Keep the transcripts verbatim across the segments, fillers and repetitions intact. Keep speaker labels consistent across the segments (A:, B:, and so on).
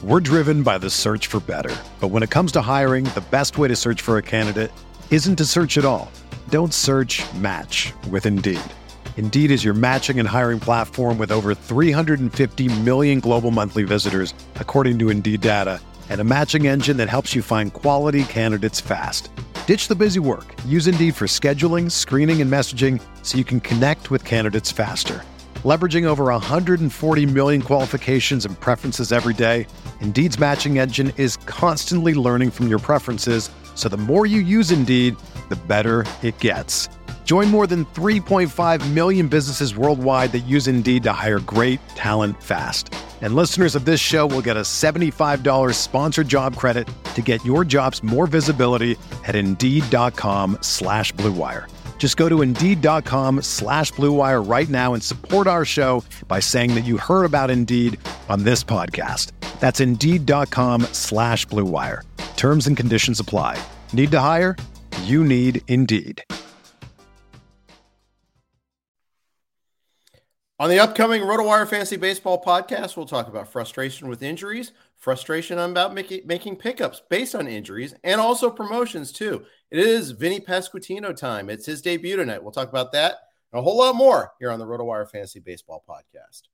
A: We're driven by the search for better. But when it comes to hiring, the best way to search for a candidate isn't to search at all. Don't search, match with Indeed. Indeed is your matching and hiring platform with over three hundred fifty million global monthly visitors, according to Indeed data, and a matching engine that helps you find quality candidates fast. Ditch the busy work. Use Indeed for scheduling, screening, and messaging so you can connect with candidates faster. Leveraging over one hundred forty million qualifications and preferences every day, Indeed's matching engine is constantly learning from your preferences, so the more you use Indeed, the better it gets. Join more than three point five million businesses worldwide that use Indeed to hire great talent fast. And listeners of this show will get a seventy-five dollars sponsored job credit to get your jobs more visibility at Indeed.com slash Blue Wire. Just go to Indeed.com slash Blue Wire right now and support our show by saying that you heard about Indeed on this podcast. That's Indeed.com slash Blue Wire. Terms and conditions apply. Need to hire? You need Indeed.
B: On the upcoming RotoWire Fantasy Baseball podcast, we'll talk about frustration with injuries, frustration about making, making pickups based on injuries, and also promotions, too. It is Vinny Pasquantino time. It's his debut tonight. We'll talk about that and a whole lot more here on the RotoWire Fantasy Baseball podcast.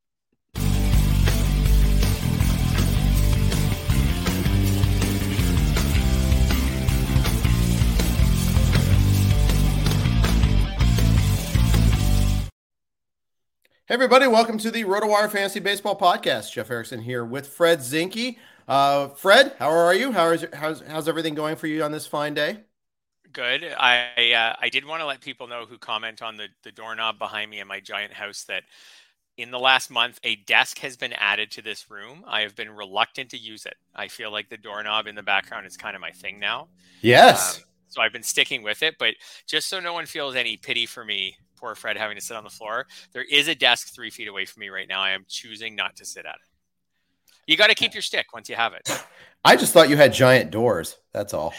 B: Hey everybody, welcome to the RotoWire Fantasy Baseball Podcast. Jeff Erickson here with Fred Zinke. Uh, Fred, how are you? How is how's how's everything going for you on this fine day?
C: Good. I uh, I did want to let people know who comment on the the doorknob behind me in my giant house that in the last month a desk has been added to this room. I have been reluctant to use it. I feel like the doorknob in the background is kind of my thing now.
B: Yes.
C: Um, so I've been sticking with it, but just so no one feels any pity for me. Poor Fred having to sit on the floor. There is a desk three feet away from me right now. I am choosing not to sit at it. You got to keep your stick once you have it.
B: I just thought you had giant doors. That's all.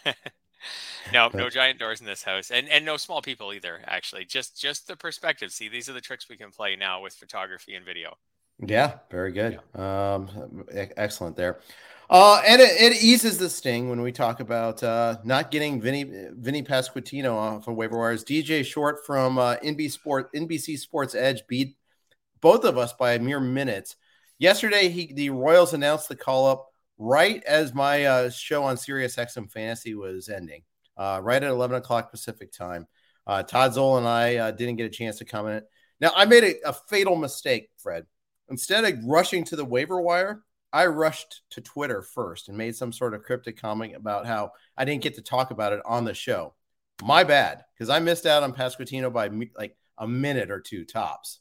C: No, no giant doors in this house, and and no small people either. Actually, just just the perspective. See, these are the tricks we can play now with photography and video.
B: Yeah, very good. Yeah. Um, excellent there. Uh, and it, it eases the sting when we talk about uh, not getting Vinny Vinny Pasquantino off of waiver wires. D J Short from uh, N B C Sport, N B C Sports Edge beat both of us by a mere minute. Yesterday, he the Royals announced the call up right as my uh, show on Sirius X M Fantasy was ending, uh, right at eleven o'clock Pacific time. Uh, Todd Zoll and I uh, didn't get a chance to comment. Now, I made a, a fatal mistake, Fred. Instead of rushing to the waiver wire, I rushed to Twitter first and made some sort of cryptic comment about how I didn't get to talk about it on the show. My bad, because I missed out on Pasquantino by like a minute or two tops.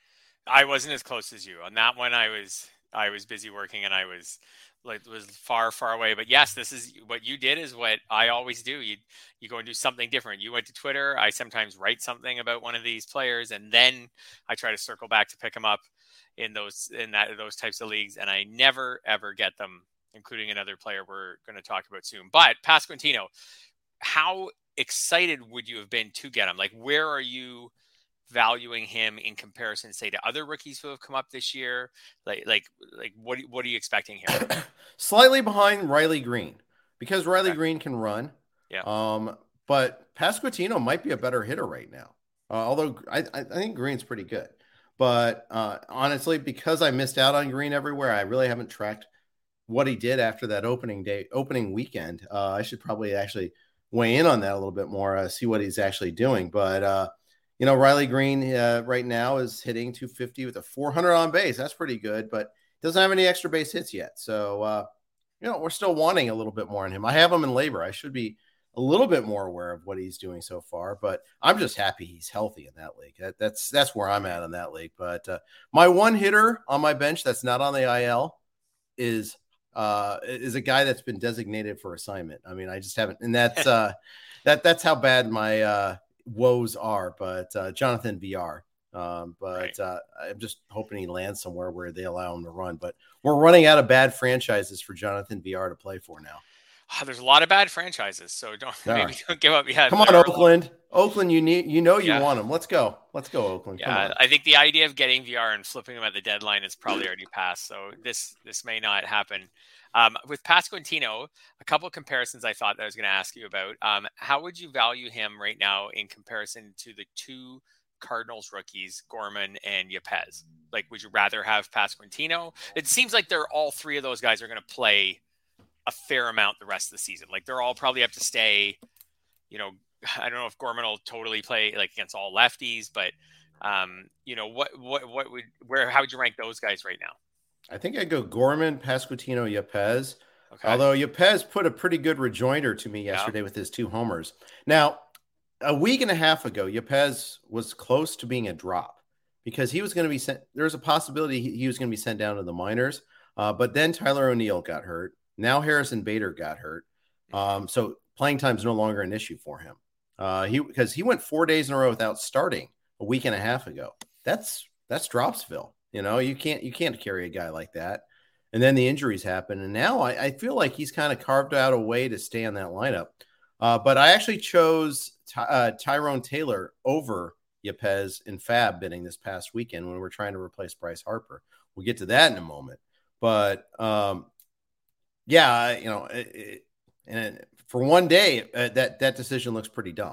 C: I wasn't as close as you on that one. I was I was busy working and I was like was far far away. But yes, this is what you did is what I always do. You you go and do something different. You went to Twitter. I sometimes write something about one of these players, and then I try to circle back to pick them up in those in that those types of leagues, and I never ever get them, including another player we're going to talk about soon. But Pasquantino, how excited would you have been to get him? Like, where are you valuing him in comparison, say, to other rookies who have come up this year? Like, like, like, what what are you expecting here?
B: Slightly behind Riley Green, because Riley okay. Green can run.
C: Yeah.
B: Um, but Pasquantino might be a better hitter right now. Uh, although I, I think Green's pretty good. But uh, honestly, because I missed out on Green everywhere, I really haven't tracked what he did after that opening day, opening weekend. Uh, I should probably actually weigh in on that a little bit more, uh, see what he's actually doing. But, uh, you know, Riley Green uh, right now is hitting two fifty with a four hundred on base. That's pretty good, but doesn't have any extra base hits yet. So, uh, you know, we're still wanting a little bit more on him. I have him in labor. I should be a little bit more aware of what he's doing so far, but I'm just happy he's healthy in that league. That, that's that's where I'm at in that league. But uh, my one hitter on my bench that's not on the I L is uh, is a guy that's been designated for assignment. I mean, I just haven't, and that's uh, that that's how bad my uh, woes are. But uh, Jonathan V R. Um, but right. uh, I'm just hoping he lands somewhere where they allow him to run. But we're running out of bad franchises for Jonathan V R to play for now.
C: There's a lot of bad franchises, so don't
B: There
C: maybe
B: are.
C: don't give up yet.
B: Come on, Oakland. Oakland, you need, you know, you
C: Yeah.
B: want them. Let's go. Let's go, Oakland. Come
C: Yeah,
B: on.
C: I think the idea of getting V R and flipping them at the deadline is probably already passed. So this this may not happen. Um, with Pasquantino, a couple of comparisons I thought that I was going to ask you about. Um, how would you value him right now in comparison to the two Cardinals rookies, Gorman and Yepez? Like, would you rather have Pasquantino? It seems like they're all three of those guys are going to play a fair amount the rest of the season. Like, they're all probably have to stay, you know, I don't know if Gorman will totally play like against all lefties, but um, you know, what, what, what would, where, how would you rank those guys right now?
B: I think I'd go Gorman, Pasquantino, Yepez.
C: Okay.
B: Although Yepez put a pretty good rejoinder to me yesterday yeah. with his two homers. Now, a week and a half ago, Yepez was close to being a drop because he was going to be sent. There was a possibility he, he was going to be sent down to the minors. Uh, but then Tyler O'Neill got hurt. Now Harrison Bader got hurt. Um, so playing time is no longer an issue for him. Uh, he because he went four days in a row without starting a week and a half ago. That's that's Dropsville. You know, you can't you can't carry a guy like that. And then the injuries happen. And now I, I feel like he's kind of carved out a way to stay in that lineup. Uh, but I actually chose Ty, uh, Tyrone Taylor over Yepez in Fab bidding this past weekend when we were trying to replace Bryce Harper. We'll get to that in a moment. But um, yeah, you know, it, it, and for one day, uh, that that decision looks pretty dumb.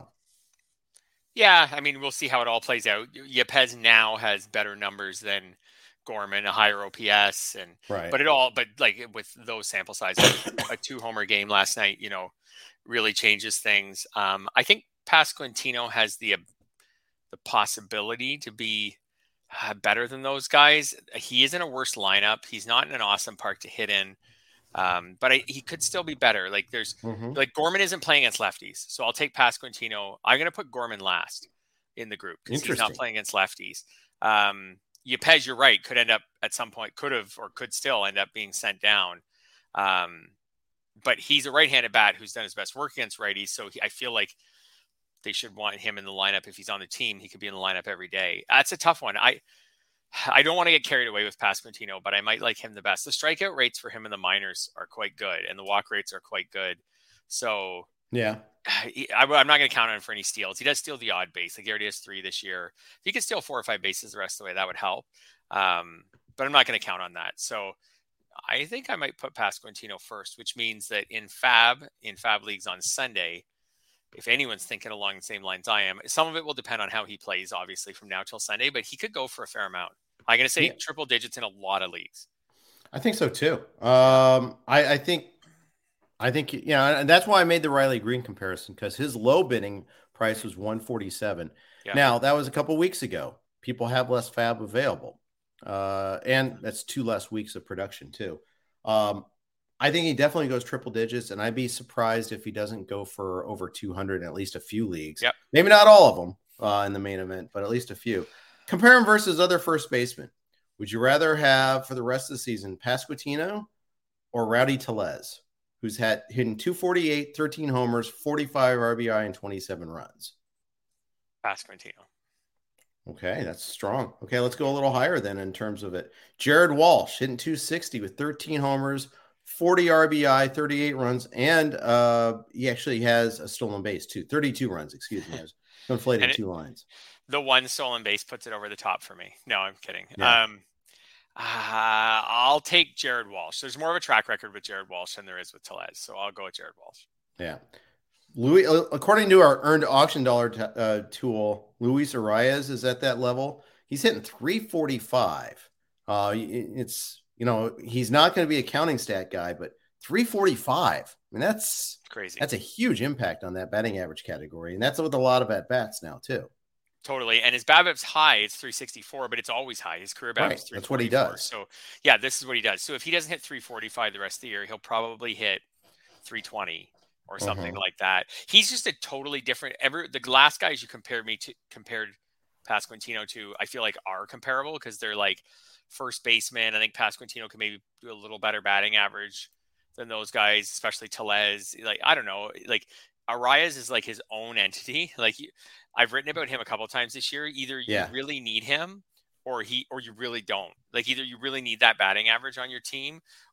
C: Yeah, I mean, we'll see how it all plays out. Yepez now has better numbers than Gorman, a higher O P S, and
B: right.
C: But it all, but like with those sample sizes, a two homer game last night, you know, really changes things. Um, I think Pasquantino has the the possibility to be uh, better than those guys. He is in a worse lineup. He's not in an awesome park to hit in. Um, but I, he could still be better. Like there's mm-hmm. like Gorman isn't playing against lefties. So I'll take Pasquantino. I'm going to put Gorman last in the group because he's not playing against lefties. Um, Yepez, you're right, could end up at some point, could have, or could still end up being sent down. Um, but he's a right-handed bat who's done his best work against righties. So he, I feel like they should want him in the lineup. If he's on the team, he could be in the lineup every day. That's a tough one. I, I don't want to get carried away with Pasquantino, but I might like him the best. The strikeout rates for him in the minors are quite good, and the walk rates are quite good. So
B: yeah,
C: I, I'm not going to count on him for any steals. He does steal the odd base. Like he already has three this year. If he could steal four or five bases the rest of the way, that would help. Um, but I'm not going to count on that. So I think I might put Pasquantino first, which means that in Fab, in Fab leagues on Sunday, if anyone's thinking along the same lines I am, some of it will depend on how he plays, obviously, from now till Sunday, but he could go for a fair amount. I'm going to say yeah. triple digits in a lot of leagues.
B: I think so too. Um, I, I think, I think, you know, and that's why I made the Riley Green comparison, because his low bidding price was one forty-seven. Yeah. Now that was a couple weeks ago. People have less Fab available. Uh, and that's two less weeks of production too. Um, I think he definitely goes triple digits, and I'd be surprised if he doesn't go for over two hundred in at least a few leagues.
C: Yep.
B: Maybe not all of them uh, in the main event, but at least a few. Compare him versus other first basemen. Would you rather have for the rest of the season Pasquantino or Rowdy Tellez, who's had hitting two forty-eight, thirteen homers, forty-five R B I, and twenty-seven runs?
C: Pasquantino.
B: Okay, that's strong. Okay, let's go a little higher then in terms of it. Jared Walsh hitting two sixty with thirteen homers, forty R B I, thirty-eight runs, and uh, he actually has a stolen base too. thirty-two runs, excuse me. I was conflating two lines.
C: The one stolen base puts it over the top for me. No, I'm kidding.
B: Yeah.
C: Um, uh, I'll take Jared Walsh. There's more of a track record with Jared Walsh than there is with Tellez, so I'll go with Jared Walsh.
B: Yeah. Louis, according to our earned auction dollar t- uh, tool, Luis Arias is at that level. He's hitting three forty-five. Uh, it's, you know, he's not going to be a counting stat guy, but three forty-five. I mean, that's
C: crazy.
B: That's a huge impact on that batting average category. And that's with a lot of at bats now too.
C: Totally. And his BABIP's high, it's three sixty-four, but it's always high. His career BABIP
B: right.
C: is three forty-four.
B: That's what he does.
C: So yeah, this is what he does. So if he doesn't hit three forty-five the rest of the year, he'll probably hit three twenty or something uh-huh. like that. He's just a totally different, ever the last guys you compared me to, compared Pasquantino to, I feel like are comparable because they're like first baseman. I think Pasquantino can maybe do a little better batting average than those guys, especially Tellez. Like, I don't know, like Arias is like his own entity. Like I've written about him a couple of times this year. Either you
B: yeah.
C: really need him or he, or you really don't. Like either you really need that batting average on your team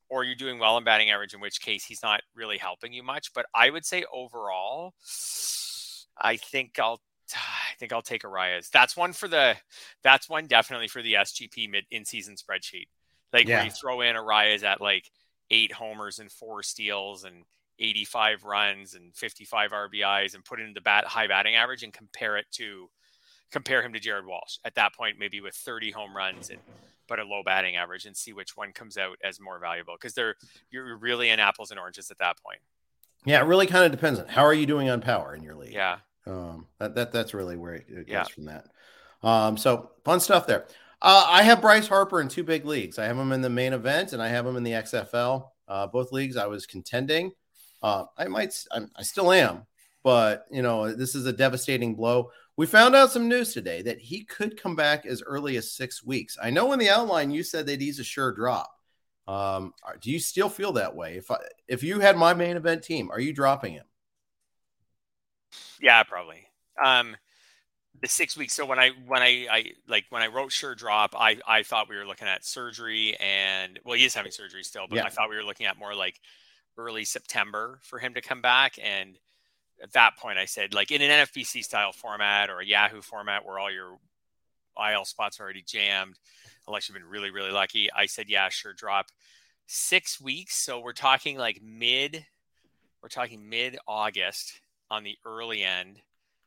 C: or you're doing well in batting average, in which case he's not really helping you much. But I would say overall, I think I'll I think I'll take Arias. That's one for the that's one definitely for the S G P mid in season spreadsheet. Like
B: Yeah.
C: where you throw in Arias at like eight homers and four steals and eighty-five runs and fifty-five R B Is and put in the bat high batting average and compare it to compare him to Jared Walsh at that point, maybe with thirty home runs and but a low batting average, and see which one comes out as more valuable, because they're you're really in apples and oranges at that point.
B: Yeah, it really kind of depends on how are you doing on power in your league.
C: Yeah.
B: Um, that, that that's really where it, it goes
C: Yeah.
B: from that. Um, so fun stuff there. Uh, I have Bryce Harper in two big leagues. I have him in the main event and I have him in the X F L. Uh, both leagues I was contending. Uh, I might, I'm, I still am, but you know, this is a devastating blow. We found out some news today that he could come back as early as six weeks. I know in the outline you said that he's a sure drop. Um, do you still feel that way? If I, if you had my main event team, are you dropping him?
C: Yeah, probably. Um, the six weeks. So when I when I, I like when I wrote sure drop, I I thought we were looking at surgery, and well, he is having surgery still, but
B: Yeah.
C: I thought we were looking at more like early September for him to come back. And at that point, I said, like in an N F B C style format or a Yahoo format where all your I L spots are already jammed, unless you've been really really lucky, I said, yeah, sure drop. Six weeks. So we're talking like mid. We're talking mid August. On the early end,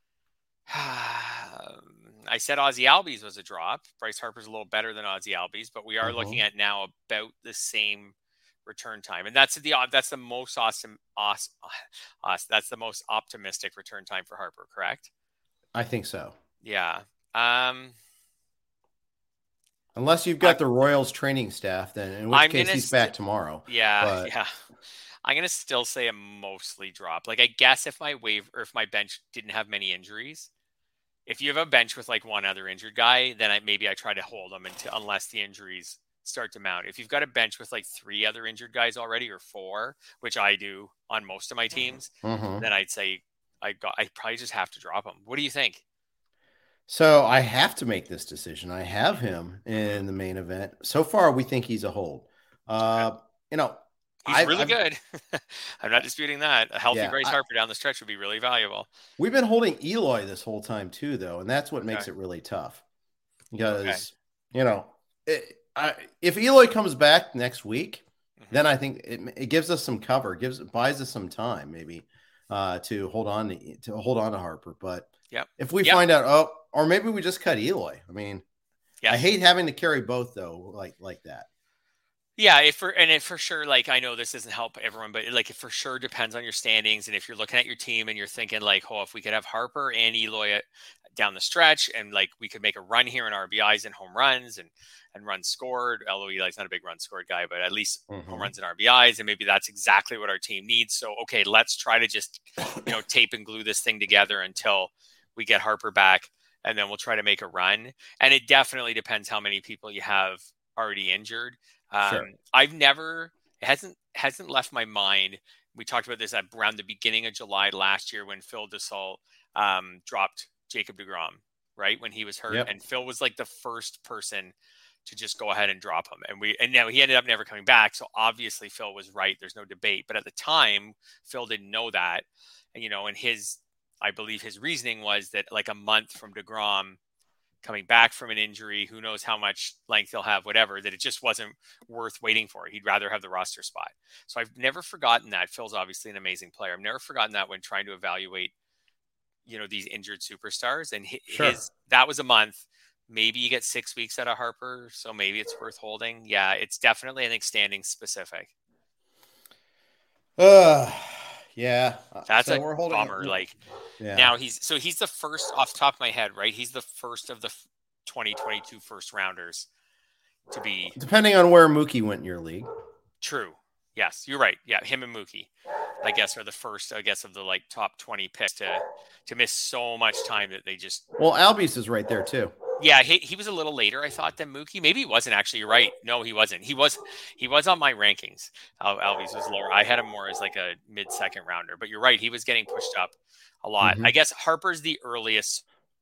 C: I said Ozzy Albies was a drop. Bryce Harper's a little better than Ozzy Albies, but we are
B: Uh-huh.
C: looking at now about the same return time, and that's the that's the most awesome, awesome, awesome that's the most optimistic return time for Harper. Correct?
B: I think so.
C: Yeah. Um,
B: Unless you've got
C: I,
B: the Royals training staff, then in which
C: I'm
B: case he's
C: st-
B: back tomorrow.
C: Yeah,
B: but...
C: yeah. I'm gonna still say a mostly drop. Like I guess if my waiver or if my bench didn't have many injuries, if you have a bench with like one other injured guy, then I maybe I try to hold them until unless the injuries start to mount. If you've got a bench with like three other injured guys already or four, which I do on most of my teams,
B: mm-hmm.
C: then I'd say I got I probably just have to drop him. What do you think?
B: So I have to make this decision. I have him in the main event. So far, we think he's a hold. Uh, you know.
C: He's
B: I,
C: really
B: I've,
C: good. I'm not disputing that. A healthy
B: yeah,
C: Bryce
B: I,
C: Harper down the stretch would be really valuable.
B: We've been holding Eloy this whole time too, though, and that's what okay. makes it really tough. Because, okay. you know, it, I, if Eloy comes back next week, mm-hmm. then I think it, it gives us some cover, gives buys us some time maybe uh, to hold on to, to hold on to Harper. But
C: yep.
B: if we
C: yep.
B: find out, oh, or maybe we just cut Eloy. I mean,
C: yes.
B: I hate having to carry both though, like like that.
C: Yeah, if for and it for sure, like I know this doesn't help everyone, but it, like it for sure depends on your standings. And if you're looking at your team and you're thinking like, oh, if we could have Harper and Eloy at, down the stretch, and like we could make a run here in R B Is and home runs and and runs scored. Although Eli's not a big run scored guy, but at least mm-hmm. home runs and R B Is, and maybe that's exactly what our team needs. So okay, let's try to just you know tape and glue this thing together until we get Harper back, and then we'll try to make a run. And it definitely depends how many people you have already injured. Um,
B: sure.
C: I've never, it hasn't, hasn't left my mind. We talked about this at around the beginning of July last year when Phil Dussault um, dropped Jacob deGrom, right? When he was hurt.
B: Yep.
C: And Phil was like the first person to just go ahead and drop him. And we, and now he ended up never coming back. So obviously Phil was right. There's no debate. But at the time, Phil didn't know that. And, you know, and his, I believe his reasoning was that like a month from deGrom coming back from an injury, who knows how much length he'll have, whatever, that it just wasn't worth waiting for. He'd rather have the roster spot. So I've never forgotten that. Phil's obviously an amazing player. I've never forgotten that when trying to evaluate, you know, these injured superstars. And his,
B: sure.
C: that was a month. Maybe you get six weeks out of Harper, so maybe it's worth holding. Yeah, it's definitely, I think, standing specific.
B: Uh, yeah.
C: That's
B: so
C: a
B: we're holding
C: bummer.
B: It.
C: Like,
B: yeah.
C: Now he's so he's the first off the top of my head, right? He's the first of the twenty twenty-two first rounders to be.
B: Depending on where Mookie went in your league.
C: True. Yes, you're right. Yeah, him and Mookie, I guess, are the first, I guess, of the like top twenty picks to to miss so much time that they just.
B: Well, Albies is right there too.
C: Yeah, he he was a little later, I thought, than Mookie. Maybe he wasn't actually. You're right. No, he wasn't. He was he was on my rankings. Al, Albies was lower. I had him more as like a mid second rounder. But you're right. He was getting pushed up a lot.
B: Mm-hmm.
C: I guess Harper's the earliest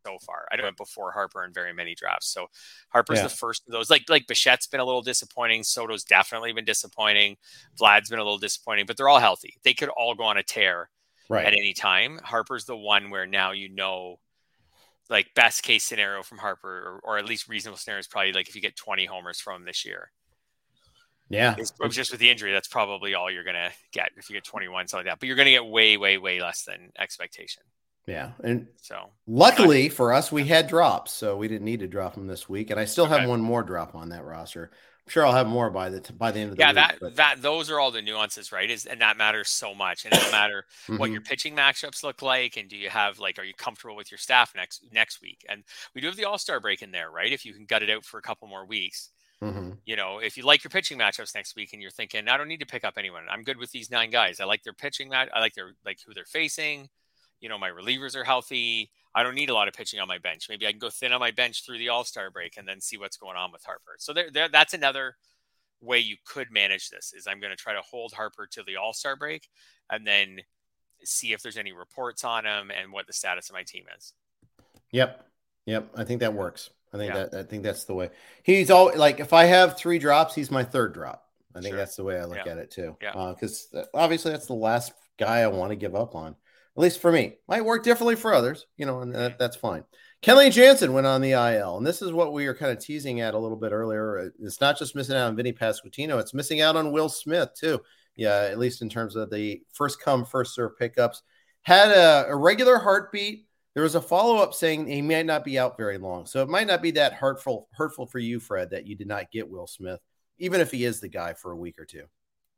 C: so far. I don't have before Harper in very many drafts. So Harper's
B: Yeah.
C: the first of those. Like like Bichette's been a little disappointing. Soto's definitely been disappointing. Vlad's been a little disappointing, but they're all healthy. They could all go on a tear
B: Right.
C: at any time. Harper's the one where now you know, like best case scenario from Harper, or, or at least reasonable scenario is probably like if you get twenty homers from him this year.
B: Yeah.
C: It's, just with the injury, that's probably all you're going to get if you get twenty-one, something like that. But you're going to get way, way, way less than expectation.
B: Yeah. And
C: so
B: luckily for us, we had drops, so we didn't need to drop them this week. And I still
C: okay.
B: have one more drop on that roster. I'm sure I'll have more by the by the end of the
C: yeah,
B: week.
C: Yeah, that
B: but...
C: that those are all the nuances, right? Is and that matters so much. And it doesn't matter mm-hmm. what your pitching matchups look like, and do you have like, are you comfortable with your staff next next week? And we do have the All-Star break in there, right? If you can gut it out for a couple more weeks. Mm-hmm. You know, if you like your pitching matchups next week and you're thinking, I don't need to pick up anyone. I'm good with these nine guys. I like their pitching match. I like their like who they're facing. You know, my relievers are healthy. I don't need a lot of pitching on my bench. Maybe I can go thin on my bench through the All-Star break and then see what's going on with Harper. So there, there that's another way you could manage this. Is I'm going to try to hold Harper to the All-Star break and then see if there's any reports on him and what the status of my team is.
B: Yep. Yep. I think that works. I think yeah. that I think that's the way he's all like, if I have three drops, he's my third drop. I think sure. that's the way I look yeah. at it too.
C: Yeah.
B: Because uh, obviously that's the last guy I want to give up on, at least for me. Might work differently for others, you know, and that, that's fine. Kenley Jansen went on the I L, and this is what we were kind of teasing at a little bit earlier. It's not just missing out on Vinny Pasquantino, it's missing out on Will Smith too. Yeah, at least in terms of the first come, first serve pickups. Had a, a regular heartbeat. There was a follow-up saying he might not be out very long. So it might not be that hurtful, hurtful for you, Fred, that you did not get Will Smith, even if he is the guy for a week or two.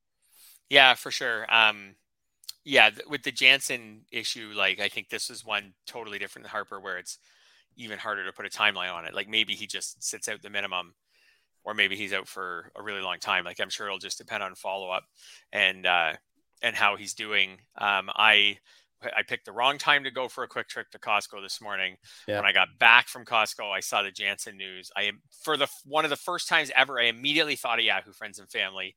C: Yeah, for sure. Um, yeah, th- with the Jansen issue, like I think this is one totally different than Harper, where it's even harder to put a timeline on it. Like maybe he just sits out the minimum, or maybe he's out for a really long time. Like I'm sure it'll just depend on follow-up and uh, and how he's doing. Um, I I picked the wrong time to go for a quick trip to Costco this morning. Yeah. When I got back from Costco, I saw the Jansen news. I am for the one of the first times ever, I immediately thought of Yahoo Friends and Family.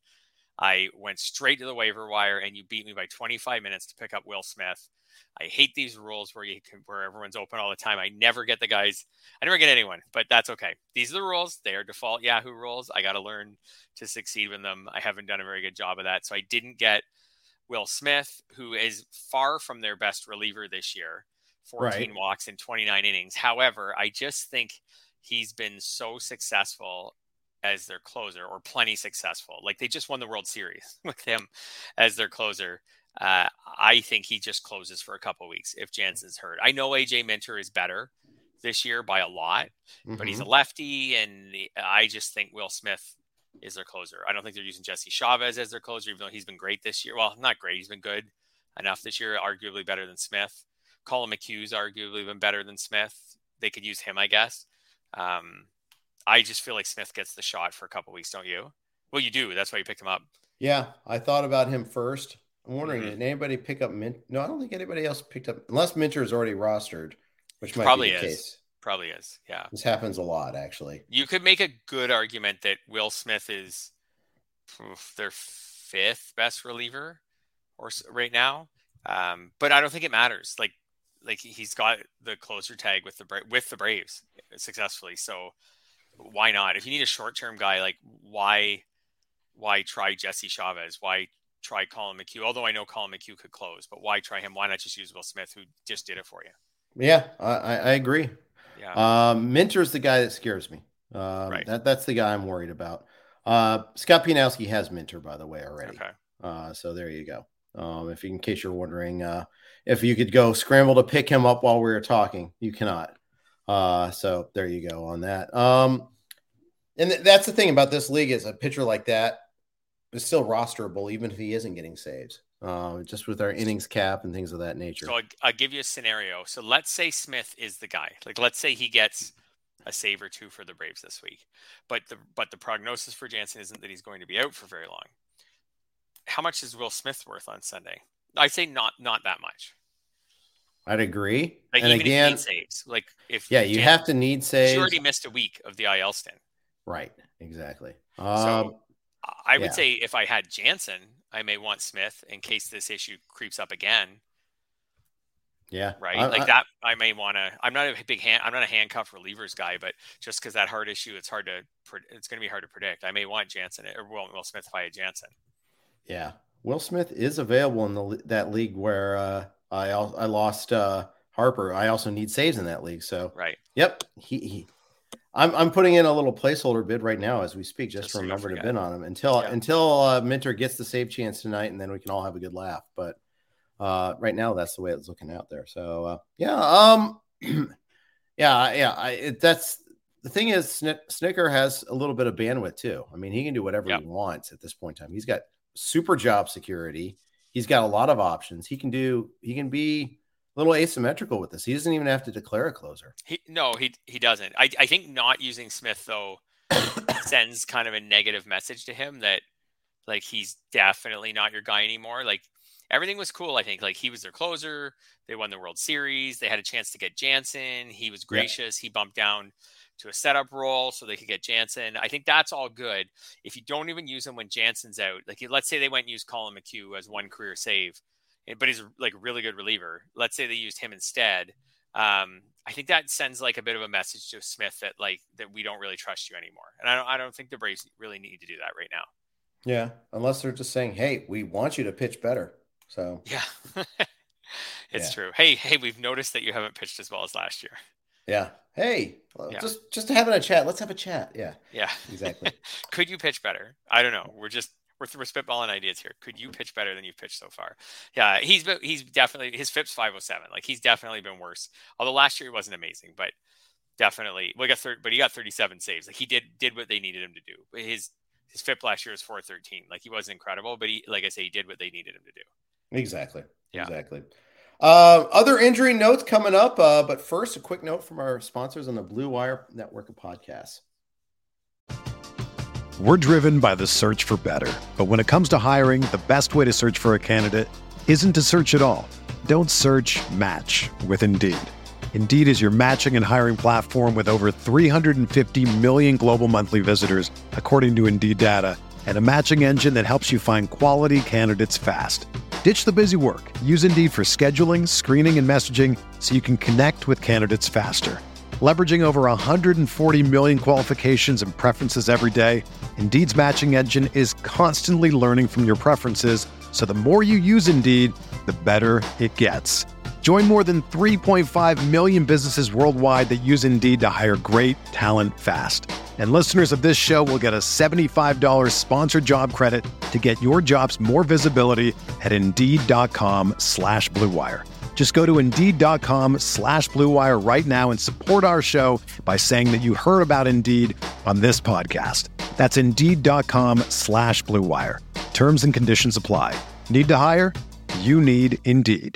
C: I went straight to the waiver wire, and you beat me by twenty-five minutes to pick up Will Smith. I hate these rules where you can, where everyone's open all the time. I never get the guys. I never get anyone, but that's okay. These are the rules. They are default Yahoo rules. I got to learn to succeed with them. I haven't done a very good job of that. So I didn't get Will Smith, who is far from their best reliever this year, fourteen right. walks in twenty-nine innings. However, I just think he's been so successful as their closer, or plenty successful. Like they just won the World Series with him as their closer. Uh, I think he just closes for a couple of weeks if Jansen's hurt. I know A J Minter is better this year by a lot, mm-hmm. but he's a lefty, and the, I just think Will Smith is their closer. I don't think they're using Jesse Chavez as their closer, even though he's been great this year. Well, not great. He's been good enough this year, arguably better than Smith. Colin McHugh's arguably been better than Smith. They could use him, I guess. Um, I just feel like Smith gets the shot for a couple weeks, don't you? Well, you do. That's why you picked him up.
B: Yeah, I thought about him first. I'm wondering, mm-hmm. did anybody pick up Mint? No, I don't think anybody else picked up, unless Minter is already rostered, which might
C: Probably
B: be the
C: is.
B: case.
C: Probably is, yeah.
B: This happens a lot, actually.
C: You could make a good argument that Will Smith is oof, their fifth best reliever or right now, um, but I don't think it matters. Like, like he's got the closer tag with the with the Braves successfully, so why not? If you need a short-term guy, like why why try Jesse Chavez? Why try Colin McHugh? Although I know Colin McHugh could close, but why try him? Why not just use Will Smith, who just did it for you?
B: Yeah, I, I agree. Yeah, um, Minter's the guy that scares me. Um, right. That that's the guy I'm worried about. Uh, Scott Pianowski has Minter, by the way, already.
C: Okay.
B: Uh, so there you go. Um, if you, in case you're wondering, uh, if you could go scramble to pick him up while we were talking, you cannot. Uh, so there you go on that. Um, and th- that's the thing about this league is a pitcher like that is still rosterable, even if he isn't getting saves. Uh, just with our innings cap and things of that nature.
C: So I'll, I'll give you a scenario. So let's say Smith is the guy. Like, let's say he gets a save or two for the Braves this week, but the but the prognosis for Jansen isn't that he's going to be out for very long. How much is Will Smith worth on Sunday? I'd say not not that much.
B: I'd agree.
C: Like,
B: and
C: even
B: again,
C: if he needs saves, like if
B: yeah, you
C: Jansen,
B: have to need saves.
C: He already missed a week of the I L stint.
B: Right. Exactly.
C: Um, so I would
B: yeah.
C: say if I had Jansen, I may want Smith in case this issue creeps up again.
B: Yeah.
C: Right.
B: I,
C: like
B: I,
C: that. I may want to, I'm not a big hand, I'm not a handcuff relievers guy, but just because that heart issue, it's hard to, it's going to be hard to predict. I may want Jansen or Will, Will Smith if I had Jansen.
B: Yeah. Will Smith is available in the that league where uh, I I lost uh, Harper. I also need saves in that league. So,
C: right.
B: Yep. He, he I'm I'm putting in a little placeholder bid right now as we speak, just, just to so remember to bid on him until yeah. until uh, Minter gets the save chance tonight, and then we can all have a good laugh. But uh, right now, that's the way it's looking out there. So uh, yeah, um, yeah, yeah. I, it, that's the thing is, Sn- Snicker has a little bit of bandwidth too. I mean, he can do whatever yep. he wants at this point in time. He's got super job security. He's got a lot of options. He can do. He can be a little asymmetrical with this. He doesn't even have to declare a closer.
C: He no, he he doesn't. I I think not using Smith though sends kind of a negative message to him that like he's definitely not your guy anymore. Like everything was cool. I think like he was their closer. They won the World Series. They had a chance to get Jansen. He was gracious. Yeah. He bumped down to a setup role so they could get Jansen. I think that's all good. If you don't even use him when Jansen's out, like let's say they went and used Colin McHugh as one career save, but he's like a really good reliever. Let's say they used him instead. Um, I think that sends like a bit of a message to Smith that like that we don't really trust you anymore. And I don't I don't think the Braves really need to do that right now.
B: Yeah, unless they're just saying, "Hey, we want you to pitch better." So
C: yeah, it's
B: yeah.
C: true. Hey, hey, we've noticed that you haven't pitched as well as last year.
B: Yeah. Hey, well, yeah. just just having a chat. Let's have a chat. Yeah.
C: Yeah.
B: Exactly.
C: Could you pitch better? I don't know. We're just we're, we're spitballing ideas here. Could you pitch better than you've pitched so far? Yeah, he's been, he's definitely his F I P's five oh seven. Like he's definitely been worse. Although last year he wasn't amazing, but definitely. Well, he got third, but he got thirty-seven saves. Like he did did what they needed him to do. His his F I P last year was four thirteen. Like he wasn't incredible, but he, like I say, he did what they needed him to do.
B: Exactly.
C: Yeah.
B: Exactly. Uh, other injury notes coming up, uh, but first, a quick note from our sponsors on the Blue Wire network of podcasts.
A: We're driven by the search for better, but when it comes to hiring, the best way to search for a candidate isn't to search at all. Don't search, match with Indeed. Indeed is your matching and hiring platform with over three hundred fifty million global monthly visitors, according to Indeed data, and a matching engine that helps you find quality candidates fast. Ditch the busy work. Use Indeed for scheduling, screening, and messaging so you can connect with candidates faster. Leveraging over one hundred forty million qualifications and preferences every day, Indeed's matching engine is constantly learning from your preferences, so the more you use Indeed, the better it gets. Join more than three point five million businesses worldwide that use Indeed to hire great talent fast. And listeners of this show will get a seventy-five dollars sponsored job credit to get your jobs more visibility at Indeed.com slash Blue Wire. Just go to Indeed.com slash Blue Wire right now and support our show by saying that you heard about Indeed on this podcast. That's Indeed.com slash Blue Wire. Terms and conditions apply. Need to hire? You need Indeed.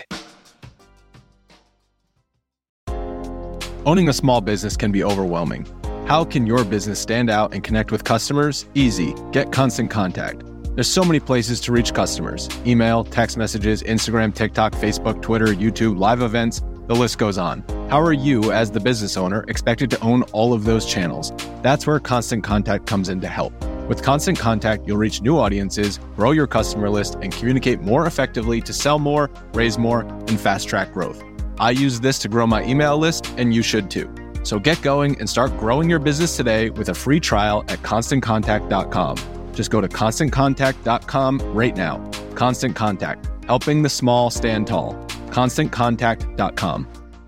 D: Owning a small business can be overwhelming. How can your business stand out and connect with customers? Easy. Get Constant Contact. There's so many places to reach customers. Email, text messages, Instagram, TikTok, Facebook, Twitter, YouTube, live events, the list goes on. How are you, as the business owner, expected to own all of those channels? That's where Constant Contact comes in to help. With Constant Contact, you'll reach new audiences, grow your customer list, and communicate more effectively to sell more, raise more, and fast-track growth. I use this to grow my email list, and you should too. So get going and start growing your business today with a free trial at constant contact dot com. Just go to constant contact dot com right now. Constant Contact, helping the small stand tall. constant contact dot com.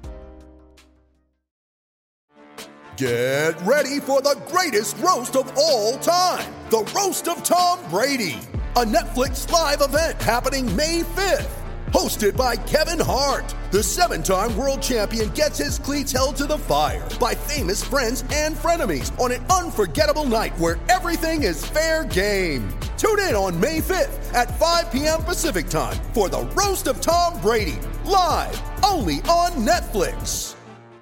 E: Get ready for the greatest roast of all time, the Roast of Tom Brady, a Netflix live event happening May fifth. Hosted by Kevin Hart, the seven-time world champion gets his cleats held to the fire by famous friends and frenemies on an unforgettable night where everything is fair game. Tune in on May fifth at five p.m. Pacific time for the Roast of Tom Brady, live only on Netflix.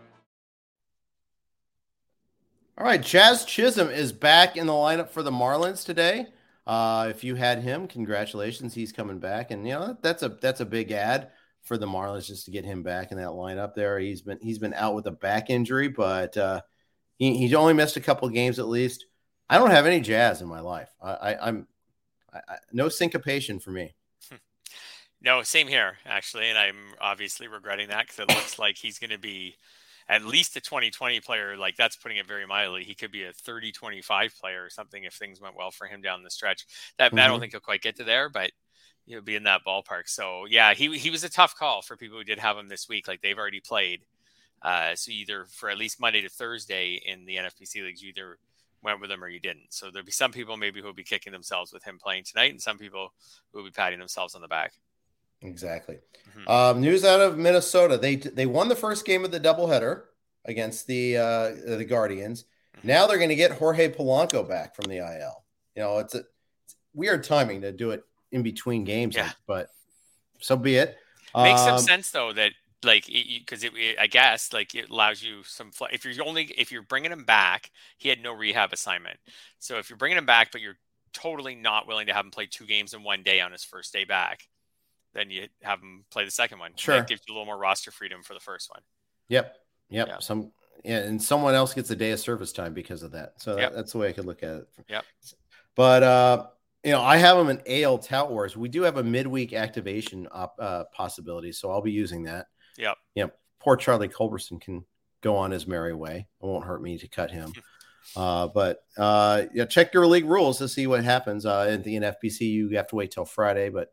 B: All right, Jazz Chisholm is back in the lineup for the Marlins today. Uh, if you had him, congratulations, he's coming back, and you know that's a that's a big ad for the Marlins just to get him back in that lineup. There, he's been he's been out with a back injury, but uh, he, he's only missed a couple of games at least. I don't have any Jazz in my life. I, I, I'm I, I, no syncopation for me.
C: No, same here, actually. And I'm obviously regretting that because it looks like he's going to be at least a twenty twenty player. Like, that's putting it very mildly. He could be a thirty twenty-five player or something if things went well for him down the stretch. That mm-hmm. I don't think he'll quite get to there, but he'll be in that ballpark. So, yeah, he he was a tough call for people who did have him this week. Like, they've already played. Uh, so either for at least Monday to Thursday in the N F P C leagues, you either went with him or you didn't. So there'll be some people maybe who will be kicking themselves with him playing tonight, and some people who will be patting themselves on the back.
B: Exactly. Mm-hmm. Um, news out of Minnesota. They they won the first game of the doubleheader against the uh, the Guardians. Mm-hmm. Now they're going to get Jorge Polanco back from the I L. You know, it's a it's weird timing to do it in between games, yeah. but so be it.
C: Makes
B: um,
C: some sense though that like because it, it, it, I guess like it allows you some if you're only if you're bringing him back, he had no rehab assignment. So if you're bringing him back, but you're totally not willing to have him play two games in one day on his first day back, then you have him play the second one.
B: Sure.
C: That gives you a little more roster freedom for the first one.
B: Yep. Yep. Yeah. Some, yeah, and someone else gets a day of service time because of that. So that,
C: yep.
B: that's the way I could look at it.
C: Yep.
B: But, uh, you know, I have them in A L Tout Wars. We do have a midweek activation op, uh, possibility, so I'll be using that.
C: Yep.
B: Yeah. Poor Charlie Culberson can go on his merry way. It won't hurt me to cut him. Uh, but uh, yeah, check your league rules to see what happens. Uh, in the N F B C, you have to wait till Friday, but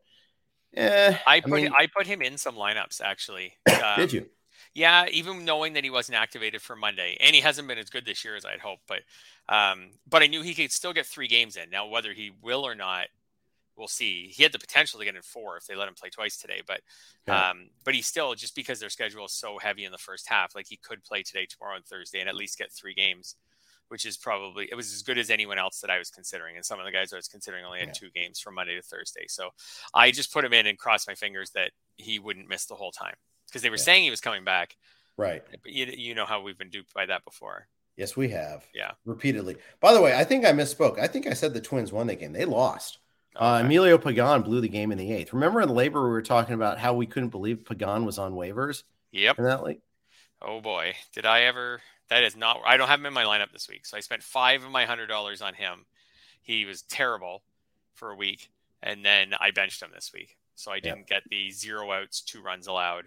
B: eh,
C: I put
B: I, mean,
C: I put him in some lineups actually. Um,
B: did you?
C: Yeah, even knowing that he wasn't activated for Monday, and he hasn't been as good this year as I'd hoped, but um, but I knew he could still get three games in. Now, whether he will or not, we'll see. He had the potential to get in four if they let him play twice today, but yeah. um, but he still, just because their schedule is so heavy in the first half, like he could play today, tomorrow, and Thursday, and at least get three games, which is probably, it was as good as anyone else that I was considering. And some of the guys I was considering only had yeah. two games from Monday to Thursday. So I just put him in and crossed my fingers that he wouldn't miss the whole time because they were yeah. saying he was coming back.
B: Right.
C: But you, you know how we've been duped by that before.
B: Yes, we have.
C: Yeah.
B: Repeatedly. By the way, I think I misspoke. I think I said the Twins won the game. They lost. Okay. Uh, Emilio Pagan blew the game in the eighth. Remember in labor, we were talking about how we couldn't believe Pagan was on waivers?
C: Yep.
B: In that league?
C: Oh boy. Did I ever... That is not, I don't have him in my lineup this week. So I spent five of my one hundred dollars on him. He was terrible for a week. And then I benched him this week. So I didn't yeah. get the zero outs, two runs allowed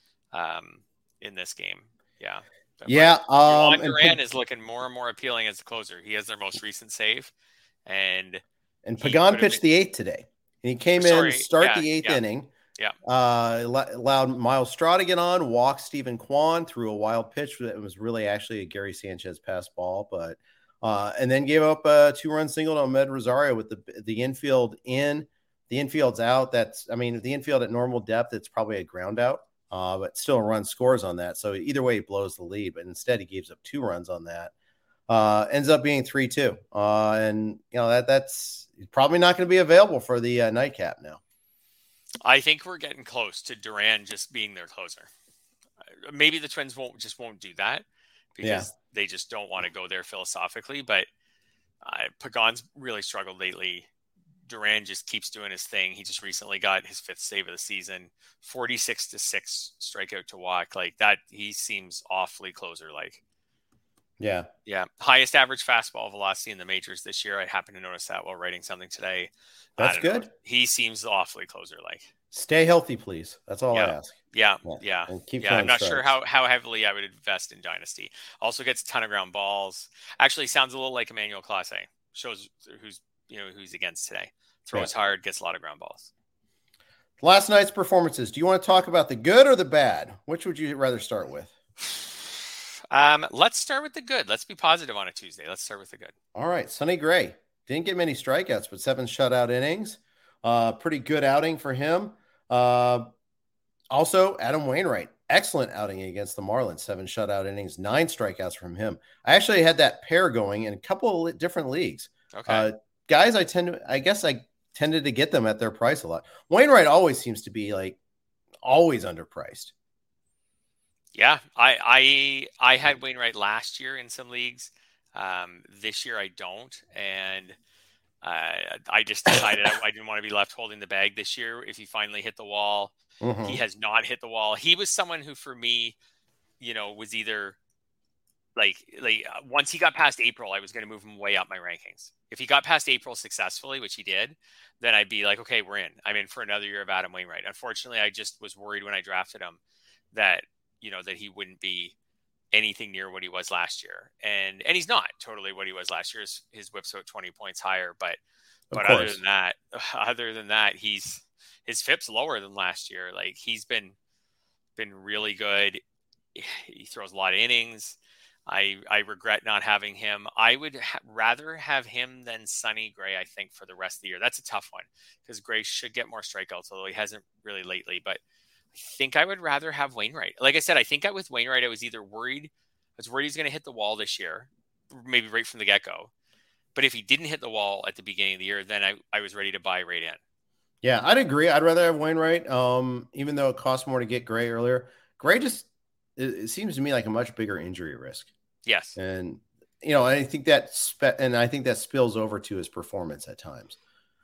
C: um, in this game. Yeah. But
B: yeah.
C: Um, Duran is looking more and more appealing as a closer. He has their most recent save. And
B: and Pagan pitched been, the eighth today. And he came sorry, in to start yeah, the eighth
C: yeah.
B: inning.
C: Yeah.
B: Uh, allowed Miles Straw to get on, walked Stephen Kwan, threw a wild pitch that was really actually a Gary Sanchez pass ball, but uh, and then gave up a two-run single to Ahmed Rosario with the the infield in, the infield's out. That's I mean the infield at normal depth, it's probably a ground out, uh, but still a run scores on that. So either way, he blows the lead, but instead he gives up two runs on that. Uh, ends up being three two, uh, and you know that that's probably not going to be available for the uh, nightcap now.
C: I think we're getting close to Duran just being their closer. Maybe the Twins won't just won't do that because yeah. they just don't want to go there philosophically. But uh, Pagan's really struggled lately. Duran just keeps doing his thing. He just recently got his fifth save of the season, forty-six to six strikeout to walk. Like that, he seems awfully closer like.
B: Yeah.
C: Yeah. Highest average fastball velocity in the majors this year. I happened to notice that while writing something today.
B: That's good.
C: Know. He seems awfully closer like.
B: Stay healthy, please. That's all
C: yeah.
B: I ask.
C: Yeah. Yeah. Yeah.
B: And keep
C: yeah I'm not
B: starts.
C: sure how, how heavily I would invest in Dynasty. Also gets a ton of ground balls. Actually sounds a little like Emmanuel Clase. Shows who's, you know, who's against today. Throws yeah. hard, gets a lot of ground balls.
B: Last night's performances. Do you want to talk about the good or the bad? Which would you rather start with?
C: Um, let's start with the good. Let's be positive on a Tuesday. Let's start with the good.
B: All right. Sonny Gray didn't get many strikeouts, but seven shutout innings. Uh, pretty good outing for him. Uh, also, Adam Wainwright, excellent outing against the Marlins. Seven shutout innings, nine strikeouts from him. I actually had that pair going in a couple of different leagues.
C: Okay.
B: Uh, guys, I tend to, I guess I tended to get them at their price a lot. Wainwright always seems to be like always underpriced.
C: Yeah, I I I had Wainwright last year in some leagues. Um, this year I don't, and uh, I just decided I, I didn't want to be left holding the bag this year. If he finally hit the wall, mm-hmm. he has not hit the wall. He was someone who, for me, you know, was either like, like uh, once he got past April, I was going to move him way up my rankings. If he got past April successfully, which he did, then I'd be like, okay, we're in. I'm in for another year of Adam Wainwright. Unfortunately, I just was worried when I drafted him that, you know, that he wouldn't be anything near what he was last year. And, and he's not totally what he was last year. His, his whip's out twenty points higher, but,
B: Of
C: but
B: course.
C: other than that, other than that, he's, his F I P's lower than last year. Like he's been, been really good. He throws a lot of innings. I, I regret not having him. I would ha- rather have him than Sonny Gray, I think, for the rest of the year. That's a tough one because Gray should get more strikeouts, although he hasn't really lately. But I think I would rather have Wainwright. Like I said, I think I with Wainwright, I was either worried, I was worried he's going to hit the wall this year, maybe right from the get-go. But if he didn't hit the wall at the beginning of the year, then I, I was ready to buy right in.
B: Yeah, I'd agree. I'd rather have Wainwright, um, even though it costs more to get Gray earlier. Gray just, it, it seems to me like a much bigger injury risk.
C: Yes.
B: And, you know, I think that, spe- and I think that spills over to his performance at times.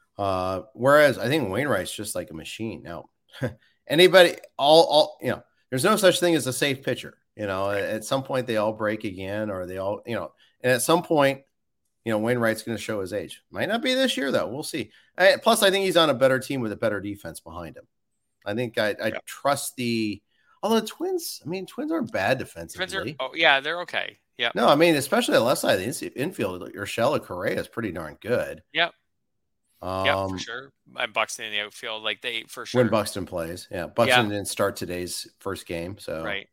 B: Uh, whereas I think Wainwright's just like a machine. Now, anybody, all, all, you know, there's no such thing as a safe pitcher. You know, right. At some point they all break again, or they all, you know, and at some point, you know, Wainwright's going to show his age. Might not be this year, though. We'll see. I, plus, I think he's on a better team with a better defense behind him. I think I, I yeah. trust the, although the Twins, I mean, Twins aren't bad defensively.
C: Twins are, oh, yeah, they're okay. Yeah.
B: No, I mean, especially the left side of the infield, Urshela Correa is pretty darn good.
C: Yep.
B: Um,
C: yeah, for sure. And Buxton in the outfield, like they, for sure.
B: When Buxton plays. Yeah. Buxton
C: yeah.
B: didn't start today's first game. So,
C: right.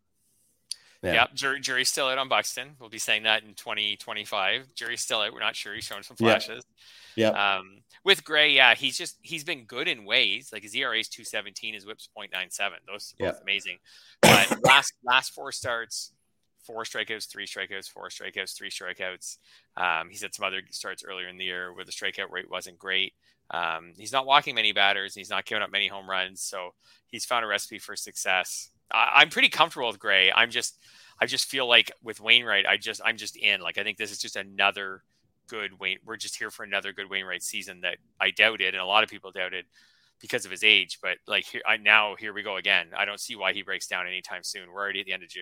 B: Yeah.
C: yeah. Jury, jury's still out on Buxton. We'll be saying that in twenty twenty-five. Jury's still out. We're not sure. He's showing some flashes.
B: Yeah.
C: yeah. Um, with Gray, yeah, he's just, he's been good in ways. Like his E R A is two seventeen, his whip's point nine seven. Those are both
B: yeah.
C: amazing. But last, last four starts, four strikeouts, three strikeouts, four strikeouts, three strikeouts. Um, he's had some other starts earlier in the year where the strikeout rate wasn't great. Um, he's not walking many batters. And he's not giving up many home runs. So he's found a recipe for success. I, I'm pretty comfortable with Gray. I'm just, I just feel like with Wainwright, I just, I'm just in. Like, I think this is just another good Wain. We're just here for another good Wainwright season that I doubted, and a lot of people doubted because of his age. But like, here, I now here we go again. I don't see why he breaks down anytime soon. We're already at the end of June.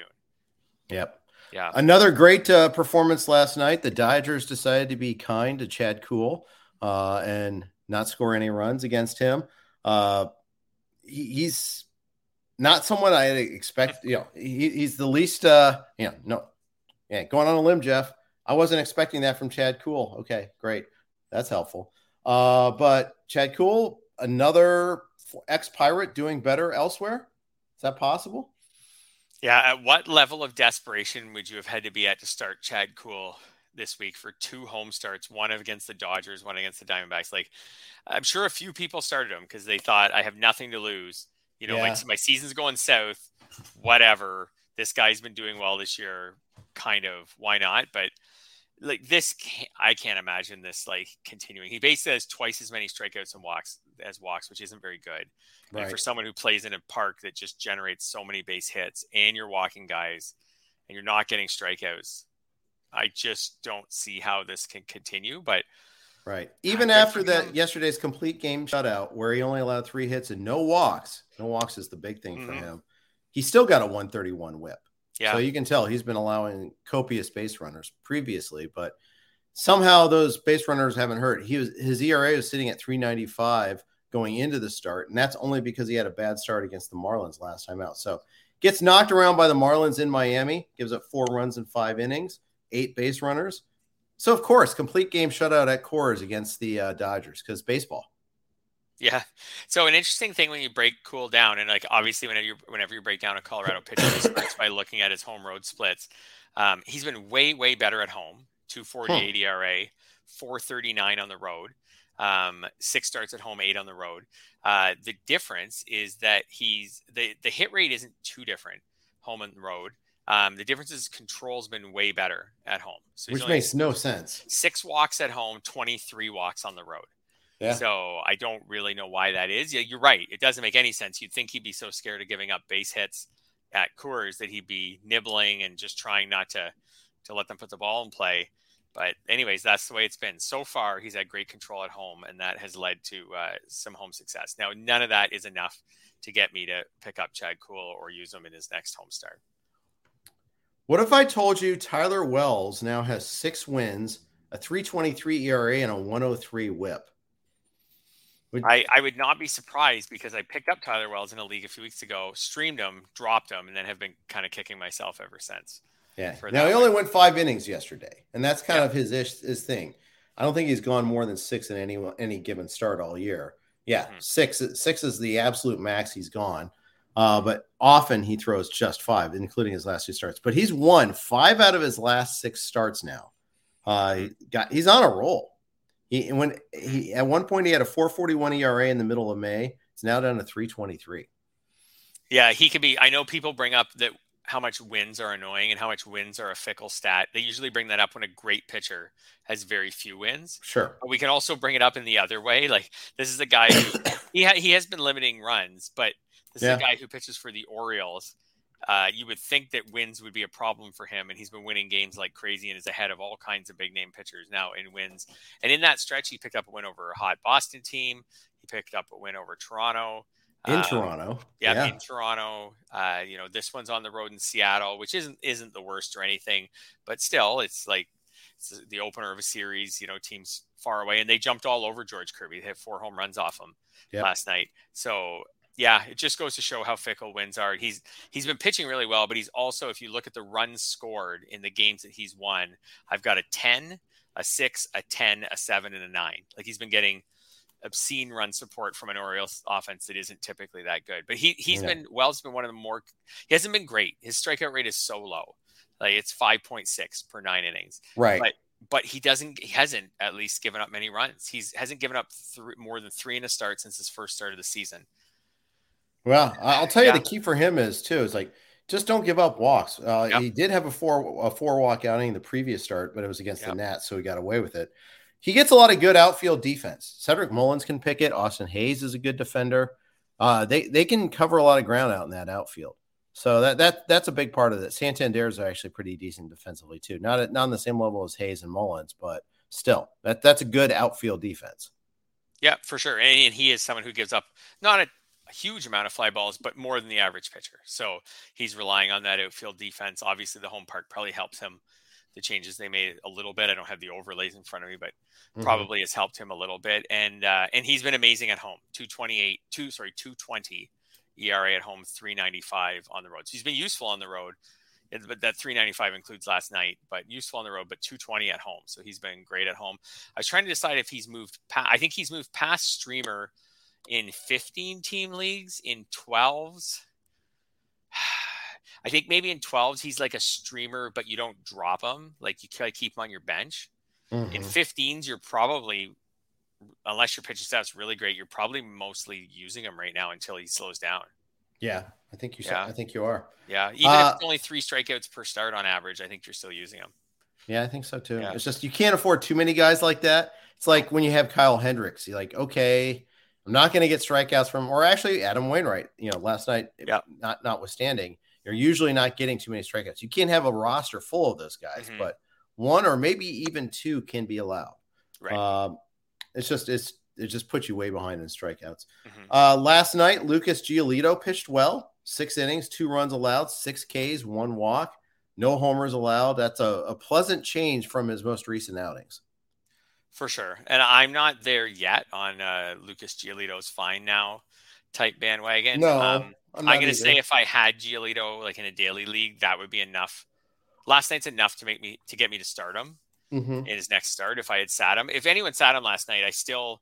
B: Yep.
C: Yeah.
B: Another great uh, performance last night. The Dodgers decided to be kind to Chad Kuhl uh, and not score any runs against him. Uh, he, he's not someone I expect. You know, he, he's the least. Uh, you know, no, yeah, going on a limb, Jeff. I wasn't expecting that from Chad Kuhl. Okay, great, that's helpful. Uh, but Chad Kuhl, another ex-Pirate, doing better elsewhere. Is that possible?
C: Yeah. At what level of desperation would you have had to be at to start Chad Kuhl this week for two home starts, one against the Dodgers, one against the Diamondbacks? Like, I'm sure a few people started him because they thought, I have nothing to lose. You know, yeah. my, my season's going south, whatever. This guy's been doing well this year, kind of. Why not? But like this, can't, I can't imagine this like continuing. He basically has twice as many strikeouts and walks as walks, which isn't very good. Right. And for someone who plays in a park that just generates so many base hits, and you're walking guys, and you're not getting strikeouts, I just don't see how this can continue. But
B: right, even after that yesterday's complete game shutout, where he only allowed three hits and no walks, no walks is the big thing mm-hmm. for him. He still got a one thirty-one whip. Yeah. So you can tell he's been allowing copious base runners previously, but somehow those base runners haven't hurt. He was his E R A was sitting at three ninety-five going into the start, and that's only because he had a bad start against the Marlins last time out. So gets knocked around by the Marlins in Miami, gives up four runs in five innings, eight base runners. So of course, complete game shutout at Coors against the uh, Dodgers because baseball.
C: Yeah. So an interesting thing when you break Kuhl down, and like obviously whenever you whenever you break down a Colorado pitcher, it starts by looking at his home road splits. Um, he's been way way better at home. two forty-eight huh. E R A, four thirty-nine on the road, um, six starts at home, eight on the road. Uh, the difference is that he's the the hit rate isn't too different home and road. Um, the difference is control's been way better at home, so
B: which makes no sense.
C: Six walks at home, twenty-three walks on the road. Yeah. So I don't really know why that is. Yeah, you're right. It doesn't make any sense. You'd think he'd be so scared of giving up base hits at Coors that he'd be nibbling and just trying not to, to let them put the ball in play. But anyways, that's the way it's been. So far, he's had great control at home, and that has led to uh, some home success. Now, none of that is enough to get me to pick up Chad Kuhl or use him in his next home start.
B: What if I told you Tyler Wells now has six wins, a three twenty-three E R A, and a one oh three whip?
C: Would... I, I would not be surprised because I picked up Tyler Wells in a league a few weeks ago, streamed him, dropped him, and then have been kind of kicking myself ever since.
B: Yeah. Now, he only went five innings yesterday, and that's kind
C: yeah.
B: of his ish, his thing. I don't think he's gone more than six in any any given start all year. Yeah, mm-hmm. six six is the absolute max he's gone. Uh, but often he throws just five, including his last two starts. But he's won five out of his last six starts now. Uh, he got he's on a roll. He when he at one point he had a four forty-one E R A in the middle of May. It's now down to three twenty-three.
C: Yeah, he could be. I know people bring up that how much wins are annoying and how much wins are a fickle stat. They usually bring that up when a great pitcher has very few wins.
B: Sure.
C: But we can also bring it up in the other way. Like this is a guy who he ha- he has been limiting runs, but this yeah. is a guy who pitches for the Orioles. Uh, you would think that wins would be a problem for him, and he's been winning games like crazy and is ahead of all kinds of big name pitchers now in wins. And in that stretch, he picked up a win over a hot Boston team. He picked up a win over Toronto.
B: In
C: um,
B: Toronto,
C: yeah,
B: yeah,
C: in Toronto. Uh, you know, this one's on the road in Seattle, which isn't isn't the worst or anything, but still, it's like it's the opener of a series. You know, teams far away, and they jumped all over George Kirby. They had four home runs off him yep. last night. So yeah, it just goes to show how fickle wins are. He's he's been pitching really well, but he's also, if you look at the runs scored in the games that he's won, I've got a ten, a six, a ten, a seven, and a nine. Like he's been getting obscene run support from an Orioles offense that isn't typically that good. But he he's yeah. been Wells been one of the more. He hasn't been great. His strikeout rate is so low, like it's five point six per nine innings.
B: Right.
C: But but he doesn't. He hasn't at least given up many runs. He's hasn't given up three, more than three in a start since his first start of the season.
B: Well, I'll tell you,
C: yeah.
B: the key for him is too is like just don't give up walks. Uh, yep. He did have a four a four walk outing in the previous start, but it was against yep. the Nats, so he got away with it. He gets a lot of good outfield defense. Cedric Mullins can pick it. Austin Hayes is a good defender. Uh, they they can cover a lot of ground out in that outfield. So that that that's a big part of it. Santander's are actually pretty decent defensively too. Not at, not on the same level as Hayes and Mullins, but still, that that's a good outfield defense.
C: Yeah, for sure. And, and he is someone who gives up not a, a huge amount of fly balls, but more than the average pitcher. So he's relying on that outfield defense. Obviously, the home park probably helps him. The changes they made a little bit. I don't have the overlays in front of me, but mm-hmm. probably has helped him a little bit. And uh, and he's been amazing at home. two twenty-eight, two sorry, two twenty E R A at home, three ninety-five on the road. So he's been useful on the road. It, but that three ninety-five includes last night, but useful on the road, but two twenty at home. So he's been great at home. I was trying to decide if he's moved past, I think he's moved past streamer in fifteen team leagues, in twelves. I think maybe in twelves, he's like a streamer, but you don't drop him. Like you try to keep him on your bench. Mm-hmm. In fifteens, you're probably, unless your pitching staff's really great, you're probably mostly using him right now until he slows down.
B: Yeah, I think you.
C: Yeah.
B: I think you are.
C: Yeah, even
B: uh,
C: if it's only three strikeouts per start on average, I think you're still using him.
B: Yeah, I think so too.
C: Yeah.
B: It's just you can't afford too many guys like that. It's like when you have Kyle Hendricks, you're like, okay, I'm not going to get strikeouts from, or actually Adam Wainwright. You know, last night,
C: yeah.
B: not notwithstanding. You're usually not getting too many strikeouts. You can't have a roster full of those guys, mm-hmm. but one or maybe even two can be allowed.
C: Right.
B: Um, it's just it's it just puts you way behind in strikeouts.
C: Mm-hmm.
B: Uh, last night, Lucas Giolito pitched well. Six innings, two runs allowed, six Ks, one walk, no homers allowed. That's a, a pleasant change from his most recent outings.
C: For sure. And I'm not there yet on uh, Lucas Giolito's fine now type bandwagon.
B: No.
C: Um, I'm, I'm going to say if I had Giolito like in a daily league, that would be enough. Last night's enough to make me to get me to start him
B: mm-hmm.
C: in his next start. If I had sat him, if anyone sat him last night, I still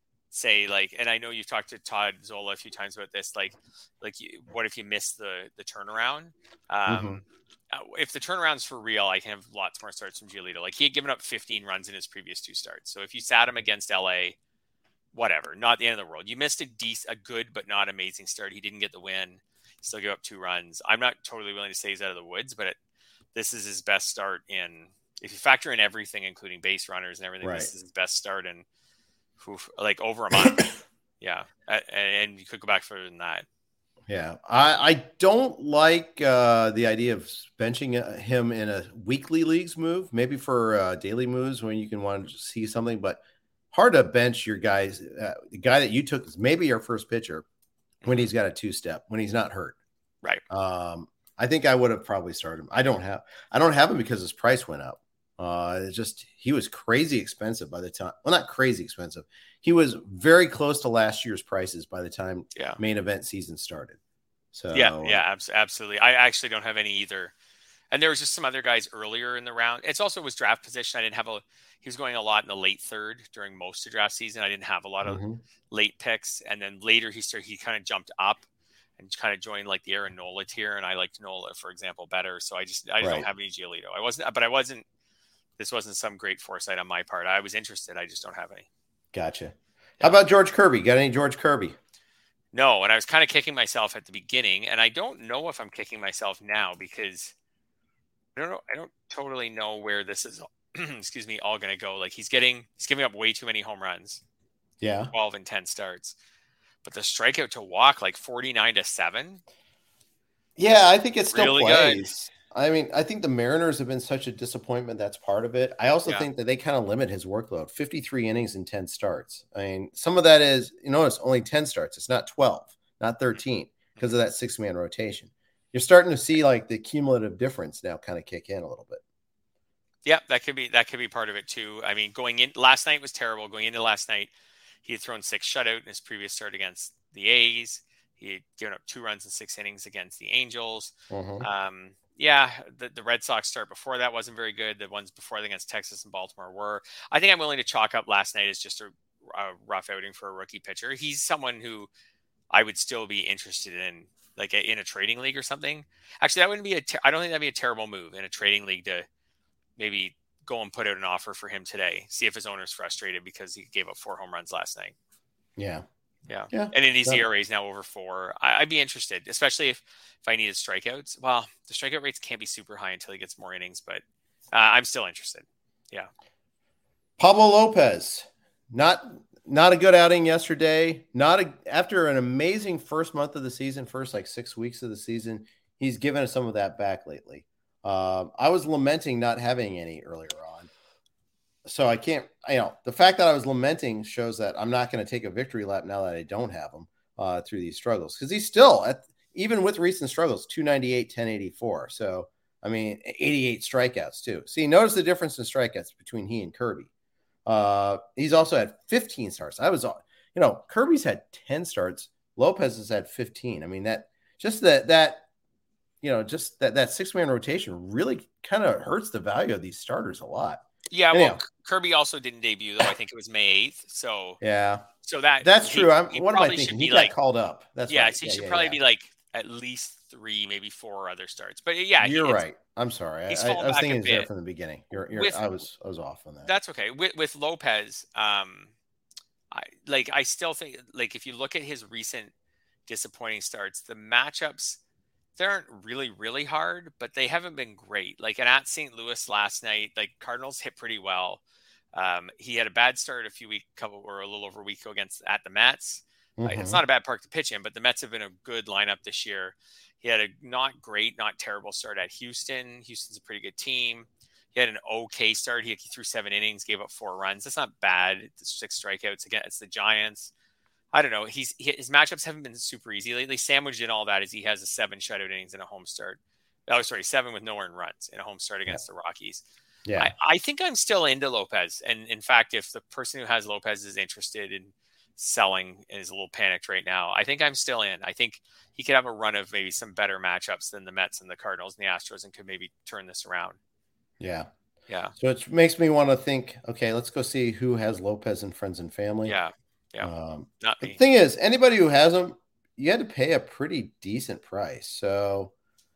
C: say like, and I know you've talked to Todd Zola a few times about this, like, like you, what if you miss the the turnaround? Um,
B: mm-hmm.
C: uh, if the turnaround's for real, I can have lots more starts from Giolito. Like he had given up fifteen runs in his previous two starts. So if you sat him against L A, whatever, not the end of the world. You missed a decent, a good but not amazing start. He didn't get the win. Still give up two runs. I'm not totally willing to say he's out of the woods, but it, this is his best start in. If you factor in everything, including base runners and everything,
B: right.
C: this is his best start in, oof, like over a month. yeah, and, and you could go back further than that.
B: Yeah, I, I don't like uh, the idea of benching him in a weekly leagues move. Maybe for uh, daily moves when you can want to see something, but. Hard to bench your guys. Uh, the guy that you took is maybe your first pitcher when he's got a two-step, when he's not hurt.
C: Right.
B: Um, I think I would have probably started him. I don't have I don't have him because his price went up. Uh, it's just he was crazy expensive by the time. Well, not crazy expensive. He was very close to last year's prices by the time
C: yeah.
B: main event season started. So
C: yeah, yeah, absolutely. I actually don't have any either. And there was just some other guys earlier in the round. It's also was draft position. I didn't have a. He was going a lot in the late third during most of draft season. I didn't have a lot of mm-hmm. late picks, and then later he started. He kind of jumped up and kind of joined like the Aaron Nola tier, and I liked Nola, for example, better. So I just I right. don't have any Giolito. I wasn't, but I wasn't. This wasn't some great foresight on my part. I was interested. I just don't have any.
B: Gotcha. How about George Kirby? Got any George Kirby?
C: No, and I was kind of kicking myself at the beginning, and I don't know if I'm kicking myself now because I don't know. I don't totally know where this is. excuse me, all going to go. Like he's getting, he's giving up way too many home runs.
B: Yeah,
C: twelve and ten starts, but the strikeout to walk like forty-nine to seven.
B: Yeah, I think it still
C: really
B: plays. Good. I mean, I think the Mariners have been such a disappointment. That's part of it. I also yeah. think that they kind of limit his workload. fifty-three innings and ten starts. I mean, some of that is, you notice only ten starts. It's not twelve, not thirteen because of that six-man rotation. You're starting to see like the cumulative difference now kind of kick in a little bit.
C: Yeah, that could be that could be part of it too. I mean, going in last night was terrible. Going into last night, he had thrown six shutout in his previous start against the A's. He had given up two runs in six innings against the Angels.
B: Mm-hmm.
C: Um, yeah, the, the Red Sox start before that wasn't very good. The ones before that against Texas and Baltimore were. I think I'm willing to chalk up last night as just a, a rough outing for a rookie pitcher. He's someone who I would still be interested in, like a, in a trading league or something. Actually, that wouldn't be a. Ter- I don't think that'd be a terrible move in a trading league to maybe go and put out an offer for him today. See if his owner's frustrated because he gave up four home runs last night.
B: Yeah.
C: Yeah.
B: yeah.
C: And in his E R A is now over four. I, I'd be interested, especially if, if I needed strikeouts. Well, the strikeout rates can't be super high until he gets more innings, but uh, I'm still interested. Yeah.
B: Pablo Lopez, not, not a good outing yesterday. Not a, after an amazing first month of the season, first like six weeks of the season, he's given us some of that back lately. Uh, I was lamenting not having any earlier on. So I can't, you know, the fact that I was lamenting shows that I'm not going to take a victory lap now that I don't have him uh, through these struggles. Because he's still, at even with recent struggles, two ninety-eight, ten eighty-four. So, I mean, eighty-eight strikeouts too. See, notice the difference in strikeouts between he and Kirby. Uh, he's also had fifteen starts. I was, you know, Kirby's had ten starts. Lopez has had fifteen. I mean, that just that, that, you know, just that, that six-man rotation really kind of hurts the value of these starters a lot.
C: Yeah, well, Anyhow. Kirby also didn't debut, though. I think it was May eighth. So
B: yeah,
C: so that
B: that's
C: he,
B: true. I'm,
C: he
B: what am I thinking? He got
C: like,
B: called up. That's
C: yeah.
B: right.
C: So he
B: yeah,
C: should
B: yeah,
C: probably
B: yeah.
C: be like at least three, maybe four other starts. But yeah,
B: you're
C: he,
B: right. I'm sorry. I, I was thinking there from the beginning. You're, you're, with, I was, I was off on that.
C: That's okay. With, with Lopez, um, I like. I still think like if you look at his recent disappointing starts, the matchups. They aren't really, really hard, but they haven't been great. Like and at Saint Louis last night, like Cardinals hit pretty well. Um, he had a bad start a few weeks, couple or a little over a week ago against at the Mets. Mm-hmm. Like, it's not a bad park to pitch in, but the Mets have been a good lineup this year. He had a not great, not terrible start at Houston. Houston's a pretty good team. He had an okay start. He, he threw seven innings, gave up four runs. That's not bad. It's six strikeouts against the Giants. I don't know. He's he, his matchups haven't been super easy lately. Sandwiched in all that is he has a seven shutout innings in a home start. Oh, sorry, seven with no earned runs in a home start against yeah. the Rockies.
B: Yeah,
C: I, I think I'm still into Lopez. And in fact, if the person who has Lopez is interested in selling and is a little panicked right now, I think I'm still in. I think he could have a run of maybe some better matchups than the Mets and the Cardinals and the Astros and could maybe turn this around.
B: Yeah.
C: Yeah.
B: So it makes me want to think, okay, let's go see who has Lopez in friends and family.
C: Yeah. Yeah.
B: Um,
C: Not
B: the
C: me.
B: thing is, anybody who has them, you had to pay a pretty decent price. So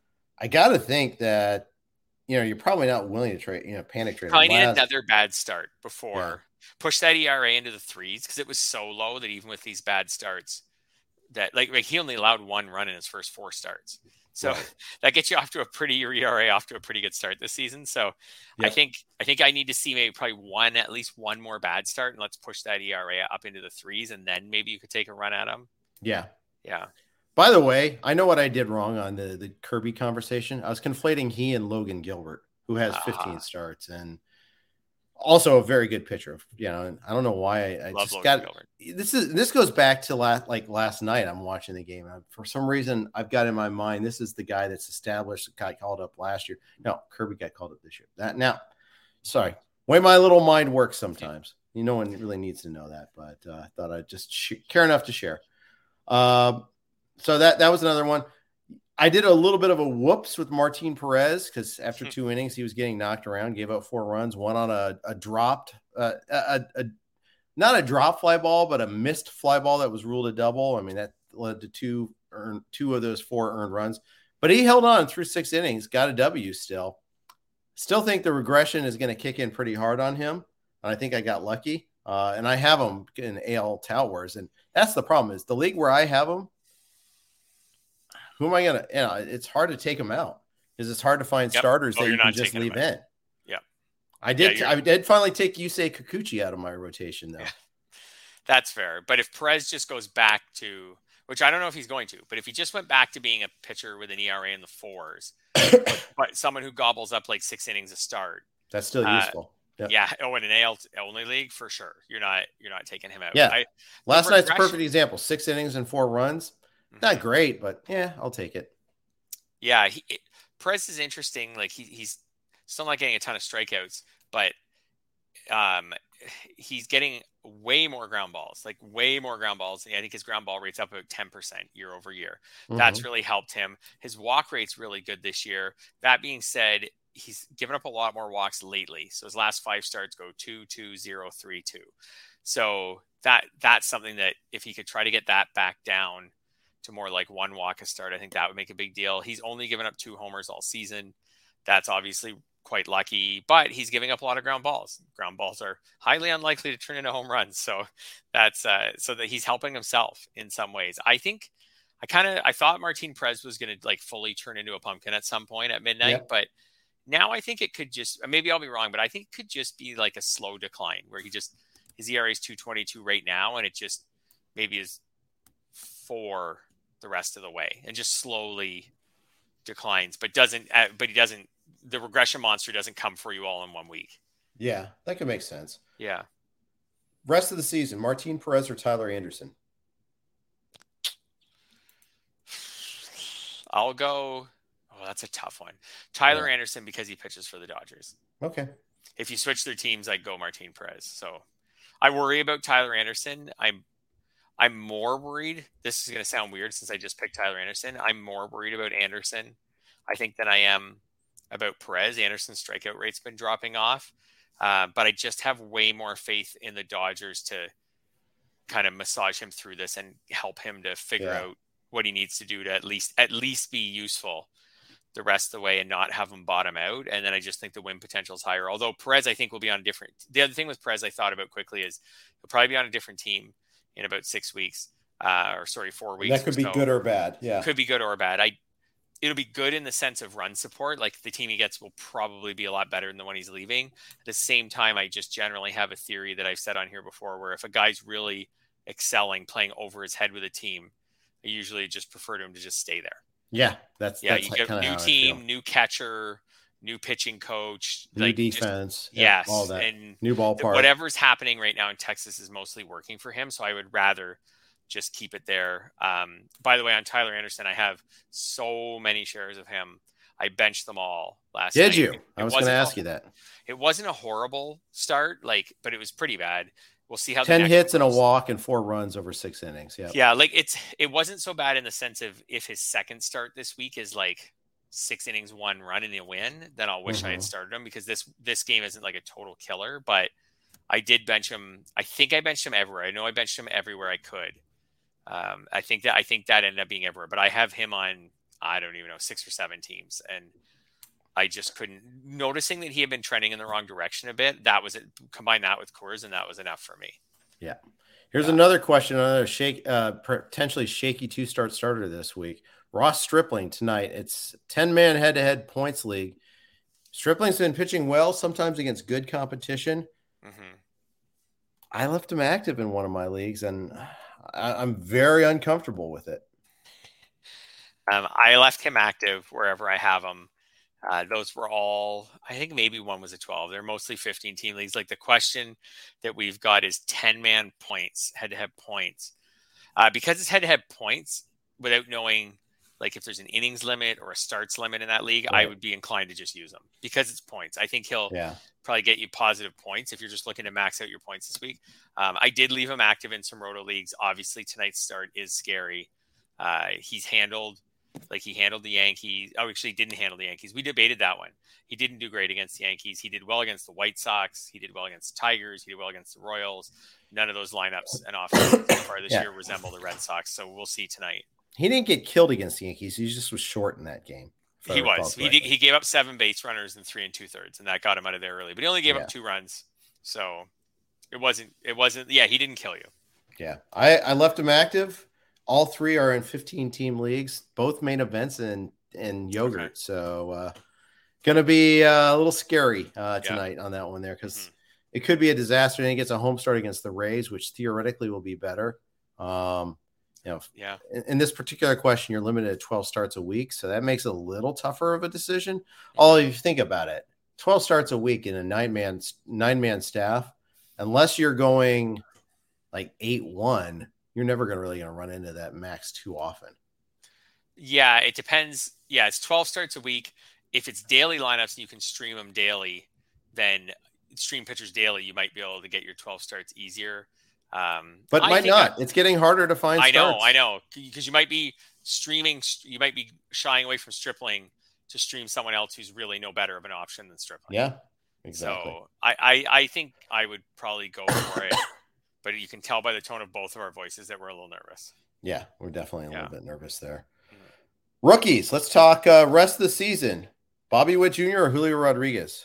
B: I got to think that, you know, you're probably not willing to trade, you know, panic trade.
C: Probably need another bad start before yeah. push that E R A into the threes because it was so low that even with these bad starts, that like, like he only allowed one run in his first four starts. So right. that gets you off to a pretty E R A, off to a pretty good start this season. So yep. I think I think I need to see maybe probably one, at least one more bad start, and let's push that E R A up into the threes, and then maybe you could take a run at him.
B: Yeah,
C: yeah.
B: By the way, I know what I did wrong on the the Kirby conversation. I was conflating he and Logan Gilbert, who has fifteen uh, starts, and also a very good pitcher. You know, and I don't know why I, I just got
C: Gilbert.
B: this is this goes back to last like last night. I'm watching the game. I, for some reason, I've got in my mind this is the guy that's established. Got called up last year. No, Kirby got called up this year. That now, sorry, way my little mind works sometimes. You no one really needs to know that, but uh, I thought I'd just sh- care enough to share. Um, so that that was another one. I did a little bit of a whoops with Martin Perez because after two innings, he was getting knocked around, gave up four runs, one on a, a dropped, uh, a, a, not a drop fly ball, but a missed fly ball that was ruled a double. I mean, that led to two, earn, two of those four earned runs. But he held on through six innings, got a W still. Still think the regression is going to kick in pretty hard on him. And I think I got lucky. Uh, and I have him in A L Towers. And that's the problem is the league where I have him, who am I going to, you know, it's hard to take them out because it's hard to find
C: yep.
B: starters
C: oh,
B: that you can just leave in.
C: Yeah.
B: I did.
C: Yeah,
B: I did finally take Yusei Kikuchi out of my rotation though.
C: Yeah. That's fair. But if Perez just goes back to, which I don't know if he's going to, but if he just went back to being a pitcher with an E R A in the fours, but, but someone who gobbles up like six innings a start,
B: that's still
C: uh,
B: useful. Yep.
C: Yeah. Oh, in an A L only league for sure. You're not, you're not taking him out.
B: Yeah.
C: I,
B: Last night's a perfect example. Six innings and four runs. Mm-hmm. Not great, but yeah, I'll take it.
C: Yeah. He, it, Perez is interesting. Like he, he's still not getting a ton of strikeouts, but um, he's getting way more ground balls, like way more ground balls. I think his ground ball rate's up about ten percent year over year. Mm-hmm. That's really helped him. His walk rate's really good this year. That being said, he's given up a lot more walks lately. So his last five starts go two, two, zero, three, two. So that that's something that if he could try to get that back down to more like one walk a start, I think that would make a big deal. He's only given up two homers all season. That's obviously quite lucky, but he's giving up a lot of ground balls. Ground balls are highly unlikely to turn into home runs. So that's uh, so that he's helping himself in some ways. I think I kind of, I thought Martin Perez was going to like fully turn into a pumpkin at some point at midnight, yeah. but now I think it could just, maybe I'll be wrong, but I think it could just be like a slow decline where he just, his E R A is two twenty-two right now. And it just maybe is four the rest of the way and just slowly declines, but doesn't, uh, but he doesn't, the regression monster doesn't come for you all in one week.
B: Yeah, that could make sense.
C: Yeah.
B: Rest of the season, Martin Perez or Tyler Anderson?
C: I'll go. Oh, that's a tough one. Tyler
B: yeah.
C: Anderson because he pitches for the Dodgers.
B: Okay.
C: If you switch their teams, I'd go Martin Perez. So I worry about Tyler Anderson. I'm I'm more worried. This is going to sound weird since I just picked Tyler Anderson. I'm more worried about Anderson, I think, than I am about Perez. Anderson's strikeout rate's been dropping off. Uh, but I just have way more faith in the Dodgers to kind of massage him through this and help him to figure yeah. out what he needs to do to at least at least be useful the rest of the way and not have him bottom out. And then I just think the win potential is higher. Although Perez, I think, will be on a different. The other thing with Perez I thought about quickly is he'll probably be on a different team in about six weeks, uh, or sorry, four weeks.
B: That could be so. good or bad. Yeah,
C: could be good or bad. I. It'll be good in the sense of run support. Like the team he gets will probably be a lot better than the one he's leaving. At the same time, I just generally have a theory that I've said on here before, where if a guy's really excelling, playing over his head with a team, I usually just prefer to him to just stay there.
B: Yeah, that's
C: yeah.
B: That's
C: you
B: like
C: get new team, new catcher, new pitching coach,
B: new
C: like
B: defense.
C: Just, yes,
B: all that.
C: And
B: new ballpark.
C: Whatever's happening right now in Texas is mostly working for him. So I would rather just keep it there. Um, by the way, on Tyler Anderson, I have so many shares of him. I benched them all last
B: Did
C: night.
B: you?
C: It,
B: I was going to ask
C: a,
B: you that.
C: It wasn't a horrible start, like, but it was pretty bad. We'll see how
B: ten hits and a walk and four runs over six innings. Yeah.
C: Yeah. Like it's, it wasn't so bad in the sense of if his second start this week is like six innings, one run and a win, then I'll wish mm-hmm. I had started him because this, this game isn't like a total killer, but I did bench him. I think I benched him everywhere. I know I benched him everywhere I could. Um, I think that I think that ended up being everywhere, but I have him on, I don't even know, six or seven teams. And I just couldn't noticing that he had been trending in the wrong direction a bit. That was it. Combine that with Coors and that was enough for me.
B: Yeah. Here's
C: yeah.
B: another question. Another shake, uh, potentially shaky two start starter this week. Ross Stripling tonight. It's ten man head to head points league. Stripling's been pitching well, sometimes against good competition.
C: Mm-hmm.
B: I left him active in one of my leagues and I'm very uncomfortable with it.
C: Um, I left him active wherever I have him. Uh, those were all, I think maybe one was a twelve. They're mostly fifteen team leagues. Like the question that we've got is ten man points, head to head points. Uh, because it's head to head points without knowing like if there's an innings limit or a starts limit in that league, right. I would be inclined to just use them because it's points. I think he'll yeah. probably get you positive points if you're just looking to max out your points this week. Um, I did leave him active in some roto leagues. Obviously tonight's start is scary. Uh, he's handled Like he handled the Yankees. Oh, actually, he didn't handle the Yankees. We debated that one. He didn't do great against the Yankees. He did well against the White Sox. He did well against the Tigers. He did well against the Royals. None of those lineups and offense so far this yeah. year resemble the Red Sox. So we'll see tonight.
B: He didn't get killed against the Yankees. He just was short in that game.
C: He was. He, did, he gave up seven base runners in three and two thirds, and that got him out of there early. But he only gave yeah. up two runs, so it wasn't. It wasn't. Yeah, he didn't kill you.
B: Yeah, I, I left him active. All three are in fifteen team leagues, both main events and and yogurt. Okay. So uh, going to be uh, a little scary uh, tonight yeah. on that one there because mm-hmm. it could be a disaster. And he gets a home start against the Rays, which theoretically will be better. Um, you know,
C: yeah.
B: In, in this particular question, you're limited to twelve starts a week, so that makes it a little tougher of a decision. Mm-hmm. Although if you think about it, twelve starts a week in a nine man nine man staff, unless you're going like eight one. You're never going to really going to run into that max too often.
C: Yeah, it depends. Yeah, it's twelve starts a week. If it's daily lineups and you can stream them daily, then stream pitchers daily, you might be able to get your twelve starts easier. Um,
B: but
C: I
B: might not.
C: I,
B: it's getting harder to find
C: I
B: starts.
C: know, I know. Because you might be streaming, you might be shying away from Stripling to stream someone else who's really no better of an option than Stripling.
B: Yeah, exactly.
C: So I, I, I think I would probably go for it. But you can tell by the tone of both of our voices that we're a little nervous.
B: Yeah, we're definitely a yeah. little bit nervous there.
C: Mm-hmm.
B: Rookies, let's talk uh, rest of the season. Bobby Witt Junior or Julio Rodriguez?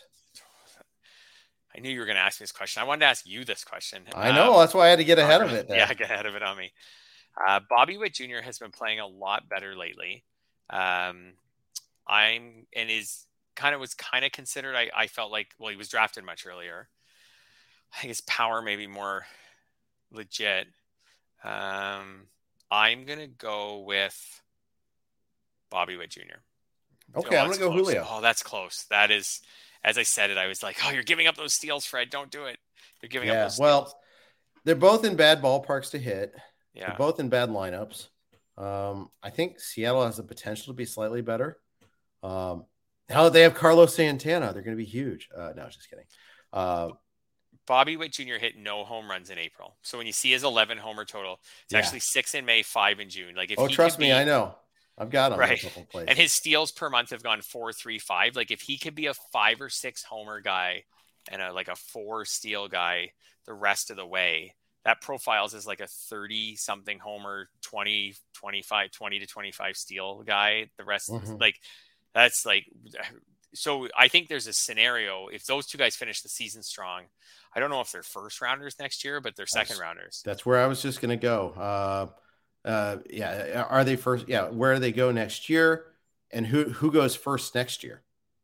C: I knew you were going to ask me this question. I wanted to ask you this question.
B: I know. Um, that's why I had to get ahead of it. There.
C: Yeah, get ahead of it on me. Uh, Bobby Witt Junior has been playing a lot better lately. Um, I'm and is kind of was kind of considered. I, I felt like, well, he was drafted much earlier. I think his power may be more legit. Um, I'm going to go with Bobby Witt Junior
B: Okay, oh, I'm going to go
C: close.
B: Julio.
C: Oh, that's close. That is, as I said it, I was like, oh, you're giving up those steals, Fred. Don't do it. You're giving
B: yeah,
C: up those steals.
B: Well, they're both in bad ballparks to hit.
C: Yeah.
B: They're both in bad lineups. Um, I think Seattle has the potential to be slightly better. Um, now that they have Carlos Santana, they're going to be huge. Uh, no, just kidding. Uh,
C: Bobby Witt Junior hit no home runs in April. So when you see his eleven homer total, it's yeah. actually six in May, five in June. Like if
B: oh,
C: he
B: trust me,
C: be,
B: I know. I've got him
C: right.
B: in a couple places.
C: And his steals per month have gone four, three, five. Like if he could be a five or six homer guy and a like a four steal guy the rest of the way, that profiles as like a thirty something homer, twenty, twenty-five, twenty to twenty-five steal guy. The rest mm-hmm. like that's like so I think there's a scenario if those two guys finish the season strong. I don't know if they're first rounders next year, but they're second
B: that's,
C: rounders.
B: That's where I was just going to go. Uh, uh, yeah. Are they first? Yeah. Where do they go next year? And who, who goes first next year?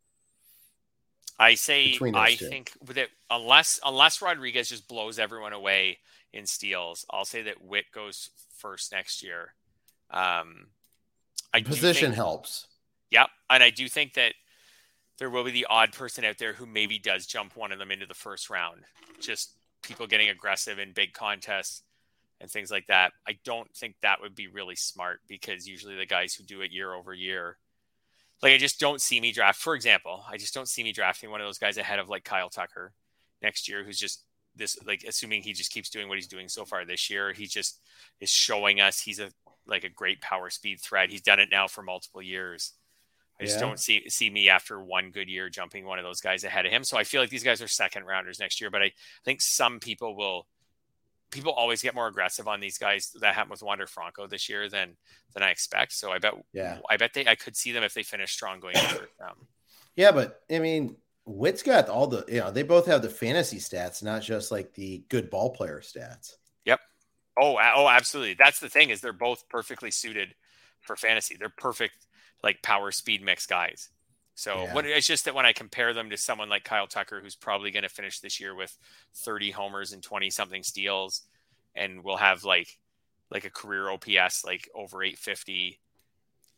C: I say, I two. think with it, unless, unless Rodriguez just blows everyone away in steals, I'll say that Witt goes first next year. Um, I
B: Position
C: think,
B: helps.
C: Yep. And I do think that there will be the odd person out there who maybe does jump one of them into the first round. Just people getting aggressive in big contests and things like that. I don't think that would be really smart because usually the guys who do it year over year, like I just don't see me draft, for example, I just don't see me drafting one of those guys ahead of like Kyle Tucker next year, who's just this, like assuming he just keeps doing what he's doing so far this year. He just is showing us he's a, like a great power speed threat. He's done it now for multiple years. I just yeah. don't see see me after one good year jumping one of those guys ahead of him. So I feel like these guys are second rounders next year, but I think some people will, people always get more aggressive on these guys. That happened with Wander Franco this year than, than I expect. So I bet,
B: yeah,
C: I bet they, I could see them if they finish strong going over. Um,
B: yeah, but I mean, Witt's got all the, you know, they both have the fantasy stats, not just like the good ball player stats.
C: Yep. Oh, oh, absolutely. That's the thing is they're both perfectly suited for fantasy. They're perfect, like power speed mix guys. So yeah. what, it's just that when I compare them to someone like Kyle Tucker, who's probably going to finish this year with thirty homers and twenty something steals, and will have like, like a career O P S, like over eight fifty.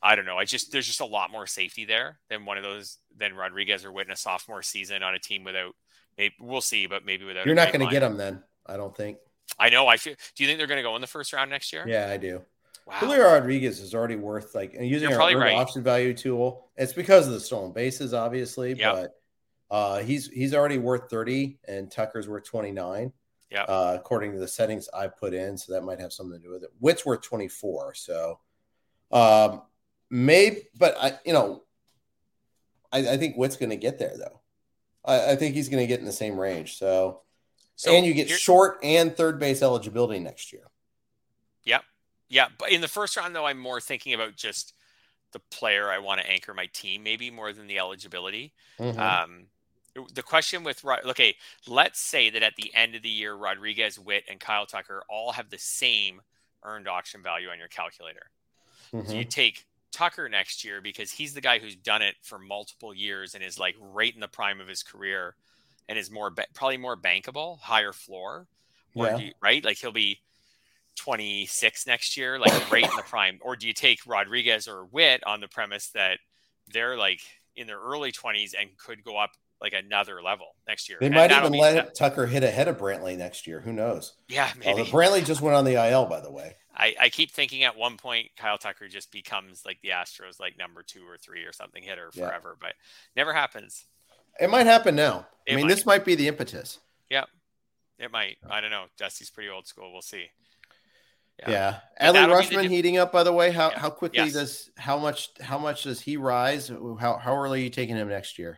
C: I don't know. I just there's just a lot more safety there than one of those than Rodriguez or Witt in a sophomore season on a team without. Maybe we'll see, but maybe without.
B: You're not going to get him then. I don't think.
C: I know. I feel. Do you think they're going to go in the first round next year?
B: Yeah, I do.
C: Wow.
B: Julio Rodriguez is already worth like and using
C: You're
B: our
C: probably right.
B: option value tool. It's because of the stolen bases, obviously,
C: Yep.
B: but uh, he's he's already worth thirty, and Tucker's worth twenty-nine.
C: Yeah.
B: Uh, according to the settings I put in, so that might have something to do with it. Witt's worth twenty-four, so um, maybe, but I, you know, I, I think Witt's going to get there though. I, I think he's going to get in the same range. So,
C: So
B: and you get
C: here-
B: short and third base eligibility next year.
C: Yep. Yeah. But in the first round, though, I'm more thinking about just the player I want to anchor my team, maybe more than the eligibility.
B: Mhm.
C: Um, the question with Rod- okay, let's say that at the end of the year, Rodriguez, Witt, and Kyle Tucker all have the same earned auction value on your calculator.
B: Mhm.
C: So you take Tucker next year because he's the guy who's done it for multiple years and is like right in the prime of his career and is more ba- probably more bankable, higher floor, or
B: Yeah.
C: do you, right? Like he'll be twenty-six next year, like right in the prime. Or do you take Rodriguez or Witt on the premise that they're like in their early twenties and could go up like another level next year?
B: They
C: And
B: might
C: that'll
B: even
C: be-
B: let Tucker hit ahead of Brantley next year. Who knows?
C: Yeah, maybe.
B: Although Brantley just went on the I L, by the way.
C: I, I keep thinking at one point Kyle Tucker just becomes like the Astros like number two or three or something hitter
B: Yeah.
C: forever, but never happens.
B: It might happen now.
C: It
B: I mean,
C: might.
B: this might be the impetus.
C: Yeah, it might. I don't know. Dusty's pretty old school. We'll see.
B: Yeah.
C: But
B: Adley
C: that'll be the
B: Rushman
C: di-
B: heating up, by the way. How
C: Yeah.
B: how quickly
C: Yes.
B: does how much how much does he rise? How how early are you taking him next year?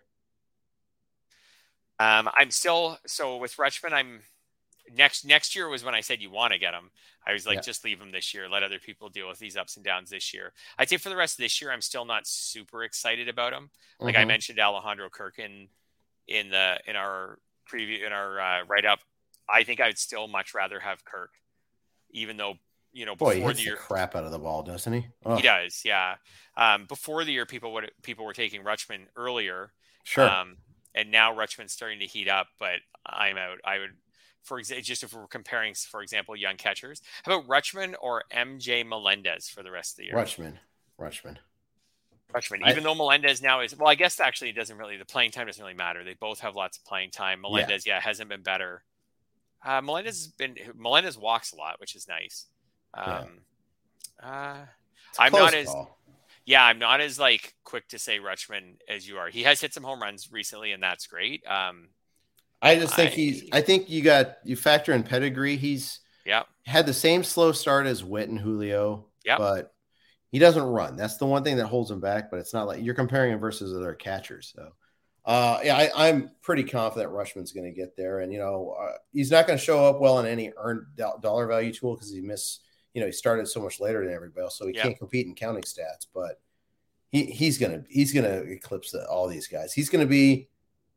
C: Um, I'm still so with Rutschman. I'm next next year was when I said you want to get him. I was like,
B: Yeah.
C: just leave him this year. Let other people deal with these ups and downs this year. I'd say for the rest of this year, I'm still not super excited about him. Like I
B: Mhm.
C: mentioned, Alejandro Kirk in in the in our preview in our uh, write up. I think I'd still much rather have Kirk, even though you know
B: Boy, he
C: before
B: hits
C: the
B: the
C: year
B: crap out of the ball, doesn't he? Oh,
C: he does, yeah. Um, before the year, people would people were taking Rutschman earlier.
B: sure.
C: Um, and now Rutschman's starting to heat up, but I'm out. I would, for example, just if we're comparing, for example, young catchers, how about Rutschman or M J Melendez for the rest of the year?
B: Rutschman. Rutschman.
C: Rutschman,
B: I-
C: even though Melendez now is, well, I guess actually it doesn't really, the playing time doesn't really matter. They both have lots of playing time. Melendez, yeah, hasn't been better. Uh, Melendez has been, Melendez walks a lot, which is nice. Um, uh,
B: It's a
C: I'm
B: close
C: not as,
B: call.
C: yeah, I'm not as like quick to say Rutschman as you are. He has hit some home runs recently, and that's great. Um,
B: I just think
C: I-
B: he's I think you got you factor in pedigree. He's
C: yeah,
B: had the same slow start as Witt and Julio,
C: Yep.
B: but he doesn't run. That's the one thing that holds him back, but it's not like you're comparing him versus other catchers. So, uh, yeah, I, I'm pretty confident Rushman's going to get there. And, you know, uh, he's not going to show up well in any earned do- dollar value tool because he missed, you know, he started so much later than everybody else. So he
C: Yep.
B: can't compete in counting stats, but he, he's going to, he's going to eclipse the, all these guys. He's going to be,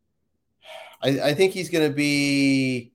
B: I, I think he's going to be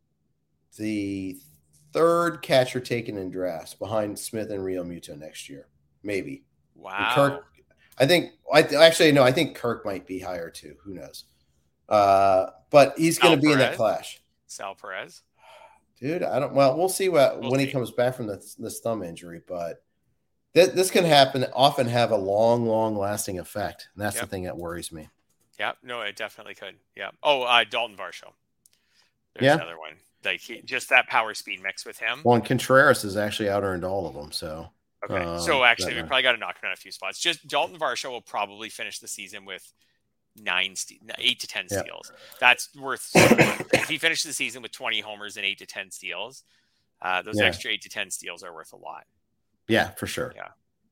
B: the third catcher taken in drafts behind Smith and Real Muto next year. Maybe. And
C: wow.
B: Kirk, I think, I actually, no, I think Kirk might be higher too. Who knows? Uh, but he's going to be in that
C: Perez?
B: clash.
C: Sal Perez.
B: Dude, I don't, well, we'll see what,
C: We'll
B: when he
C: see.
B: comes back from this, this thumb injury, but th- this can happen, often have a long, long lasting effect. And that's
C: Yep.
B: the thing that worries me.
C: Yeah, no, it definitely could. Yeah. Oh, uh, Dalton Varsho. There's
B: Yeah.
C: another one. Like he, just that power speed mix with him.
B: Well, and Contreras has actually out earned all of them. So,
C: Okay.
B: um,
C: so actually,
B: that
C: we
B: might-
C: probably got to knock him down a few spots. Just Dalton Varsho will probably finish the season with nine, ste- eight to ten
B: Yeah.
C: steals. That's worth. If he finishes the season with twenty homers and eight to ten steals, uh, those
B: Yeah.
C: extra eight to ten steals are worth a lot.
B: yeah, for sure.
C: Yeah.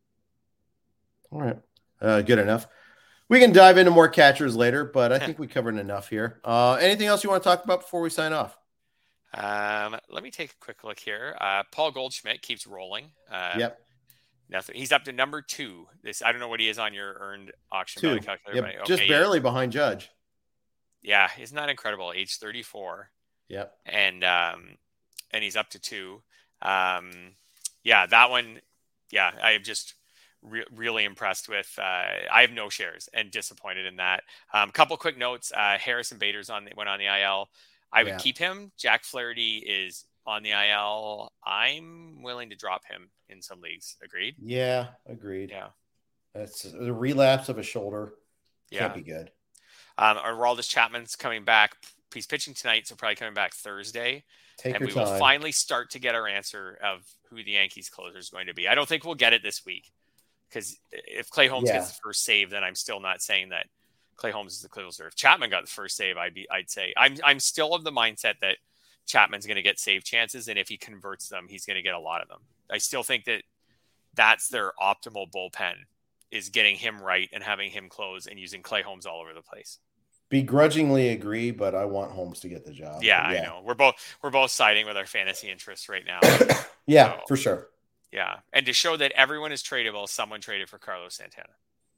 B: All right. Uh, good enough. We can dive into more catchers later, but I
C: Yeah.
B: think we covered enough here. Uh, anything else you want to talk about before we sign off?
C: Um, let me take a quick look here. Uh, Paul Goldschmidt keeps rolling. Uh,
B: Yep.
C: Nothing. He's up to number two. This I don't know what he is on your earned auction
B: Two.
C: value calculator.
B: Yep.
C: but
B: Just
C: okay,
B: barely behind Judge.
C: Yeah, isn't that incredible? Age thirty-four,
B: Yep.
C: and um, and he's up to two. Um, yeah, that one. Yeah, I am just re- really impressed with. Uh, I have no shares and disappointed in that. Um, couple quick notes. Uh, Harrison Bader's on the, went on the I L. I would
B: Yeah.
C: keep him. Jack Flaherty is on the I L. I'm willing to drop him in some leagues. Agreed.
B: Yeah, agreed.
C: Yeah.
B: That's the relapse of a shoulder.
C: Yeah.
B: Can't be good.
C: Um, Aroldis Chapman's coming back. He's pitching tonight, so probably coming back Thursday.
B: Take
C: and
B: your
C: we
B: time.
C: will finally start to get our answer of who the Yankees closer is going to be. I don't think we'll get it this week, because if Clay Holmes
B: Yeah.
C: gets the first save, then I'm still not saying that Clay Holmes is the closer. If Chapman got the first save, I'd be, I'd say I'm, I'm still of the mindset that Chapman's going to get save chances, and if he converts them, he's going to get a lot of them. I still think that that's their optimal bullpen, is getting him right and having him close and using Clay Holmes all over the place.
B: Begrudgingly agree, but I want Holmes to get the job.
C: Yeah,
B: yeah.
C: I know. We're both we're both siding with our fantasy interests right now.
B: yeah,
C: so,
B: for sure.
C: Yeah, and to show that everyone is tradable, someone traded for Carlos Santana.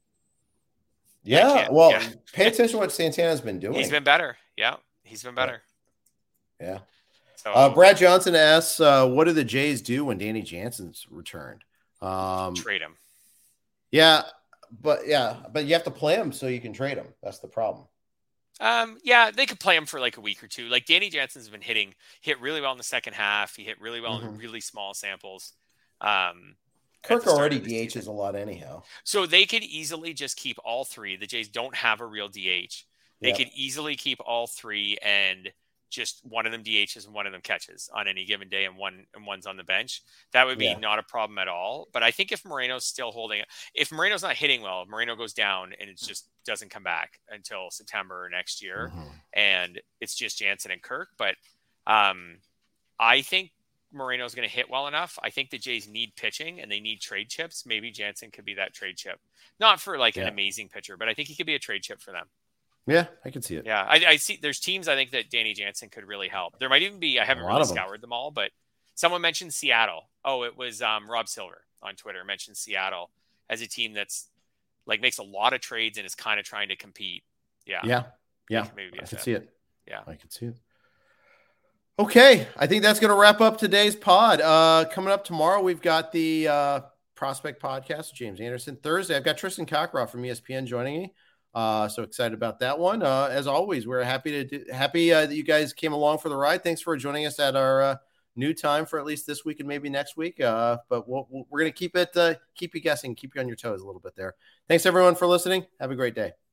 B: Yeah, well,
C: yeah.
B: pay attention to what Santana's been doing.
C: He's been better. Yeah, he's been better.
B: Yeah.
C: So,
B: uh, Brad Johnson asks, uh, what do the Jays do when Danny Jansen's returned? Um,
C: trade him.
B: Yeah, but yeah, but you have to play him so you can trade him. That's the problem.
C: Um, yeah, they could play him for like a week or two. Like Danny Jansen's been hitting, hit really well in the second half. He hit really well mm-hmm. in really small samples. Um,
B: Kirk already D Hs a lot anyhow.
C: So they could easily just keep all three. The Jays don't have a real D H. They yep. could easily keep all three and just one of them D Hs and one of them catches on any given day, and one and one's on the bench. That would be yeah. not a problem at all. But I think if Moreno's still holding, if Moreno's not hitting well, if Moreno goes down and it just doesn't come back until September or next year, mm-hmm. and it's just Jansen and Kirk. But um, I think Moreno's going to hit well enough. I think the Jays need pitching and they need trade chips. Maybe Jansen could be that trade chip, not for like yeah. an amazing pitcher, but I think he could be a trade chip for them.
B: Yeah, I can see it.
C: Yeah, I, I see. There's teams I think that Danny Jansen could really help. There might even be. I haven't really scoured them. them all, but someone mentioned Seattle. Oh, it was um, Rob Silver on Twitter mentioned Seattle as a team that's like makes a lot of trades and is kind of trying to compete. Yeah,
B: yeah, yeah.
C: Maybe
B: I can see it.
C: Yeah,
B: I can see it. Okay, I think that's going to wrap up today's pod. Uh, coming up tomorrow, we've got the uh, Prospect Podcast with James Anderson. Thursday, I've got Tristan Cockcroft from E S P N joining me. Uh, so excited about that one. Uh, as always, we're happy to do, happy uh, that you guys came along for the ride. Thanks for joining us at our uh, new time for at least this week and maybe next week. Uh, but we'll, we'll, we're going to keep it, uh, keep you guessing, keep you on your toes a little bit there. Thanks everyone for listening. Have a great day.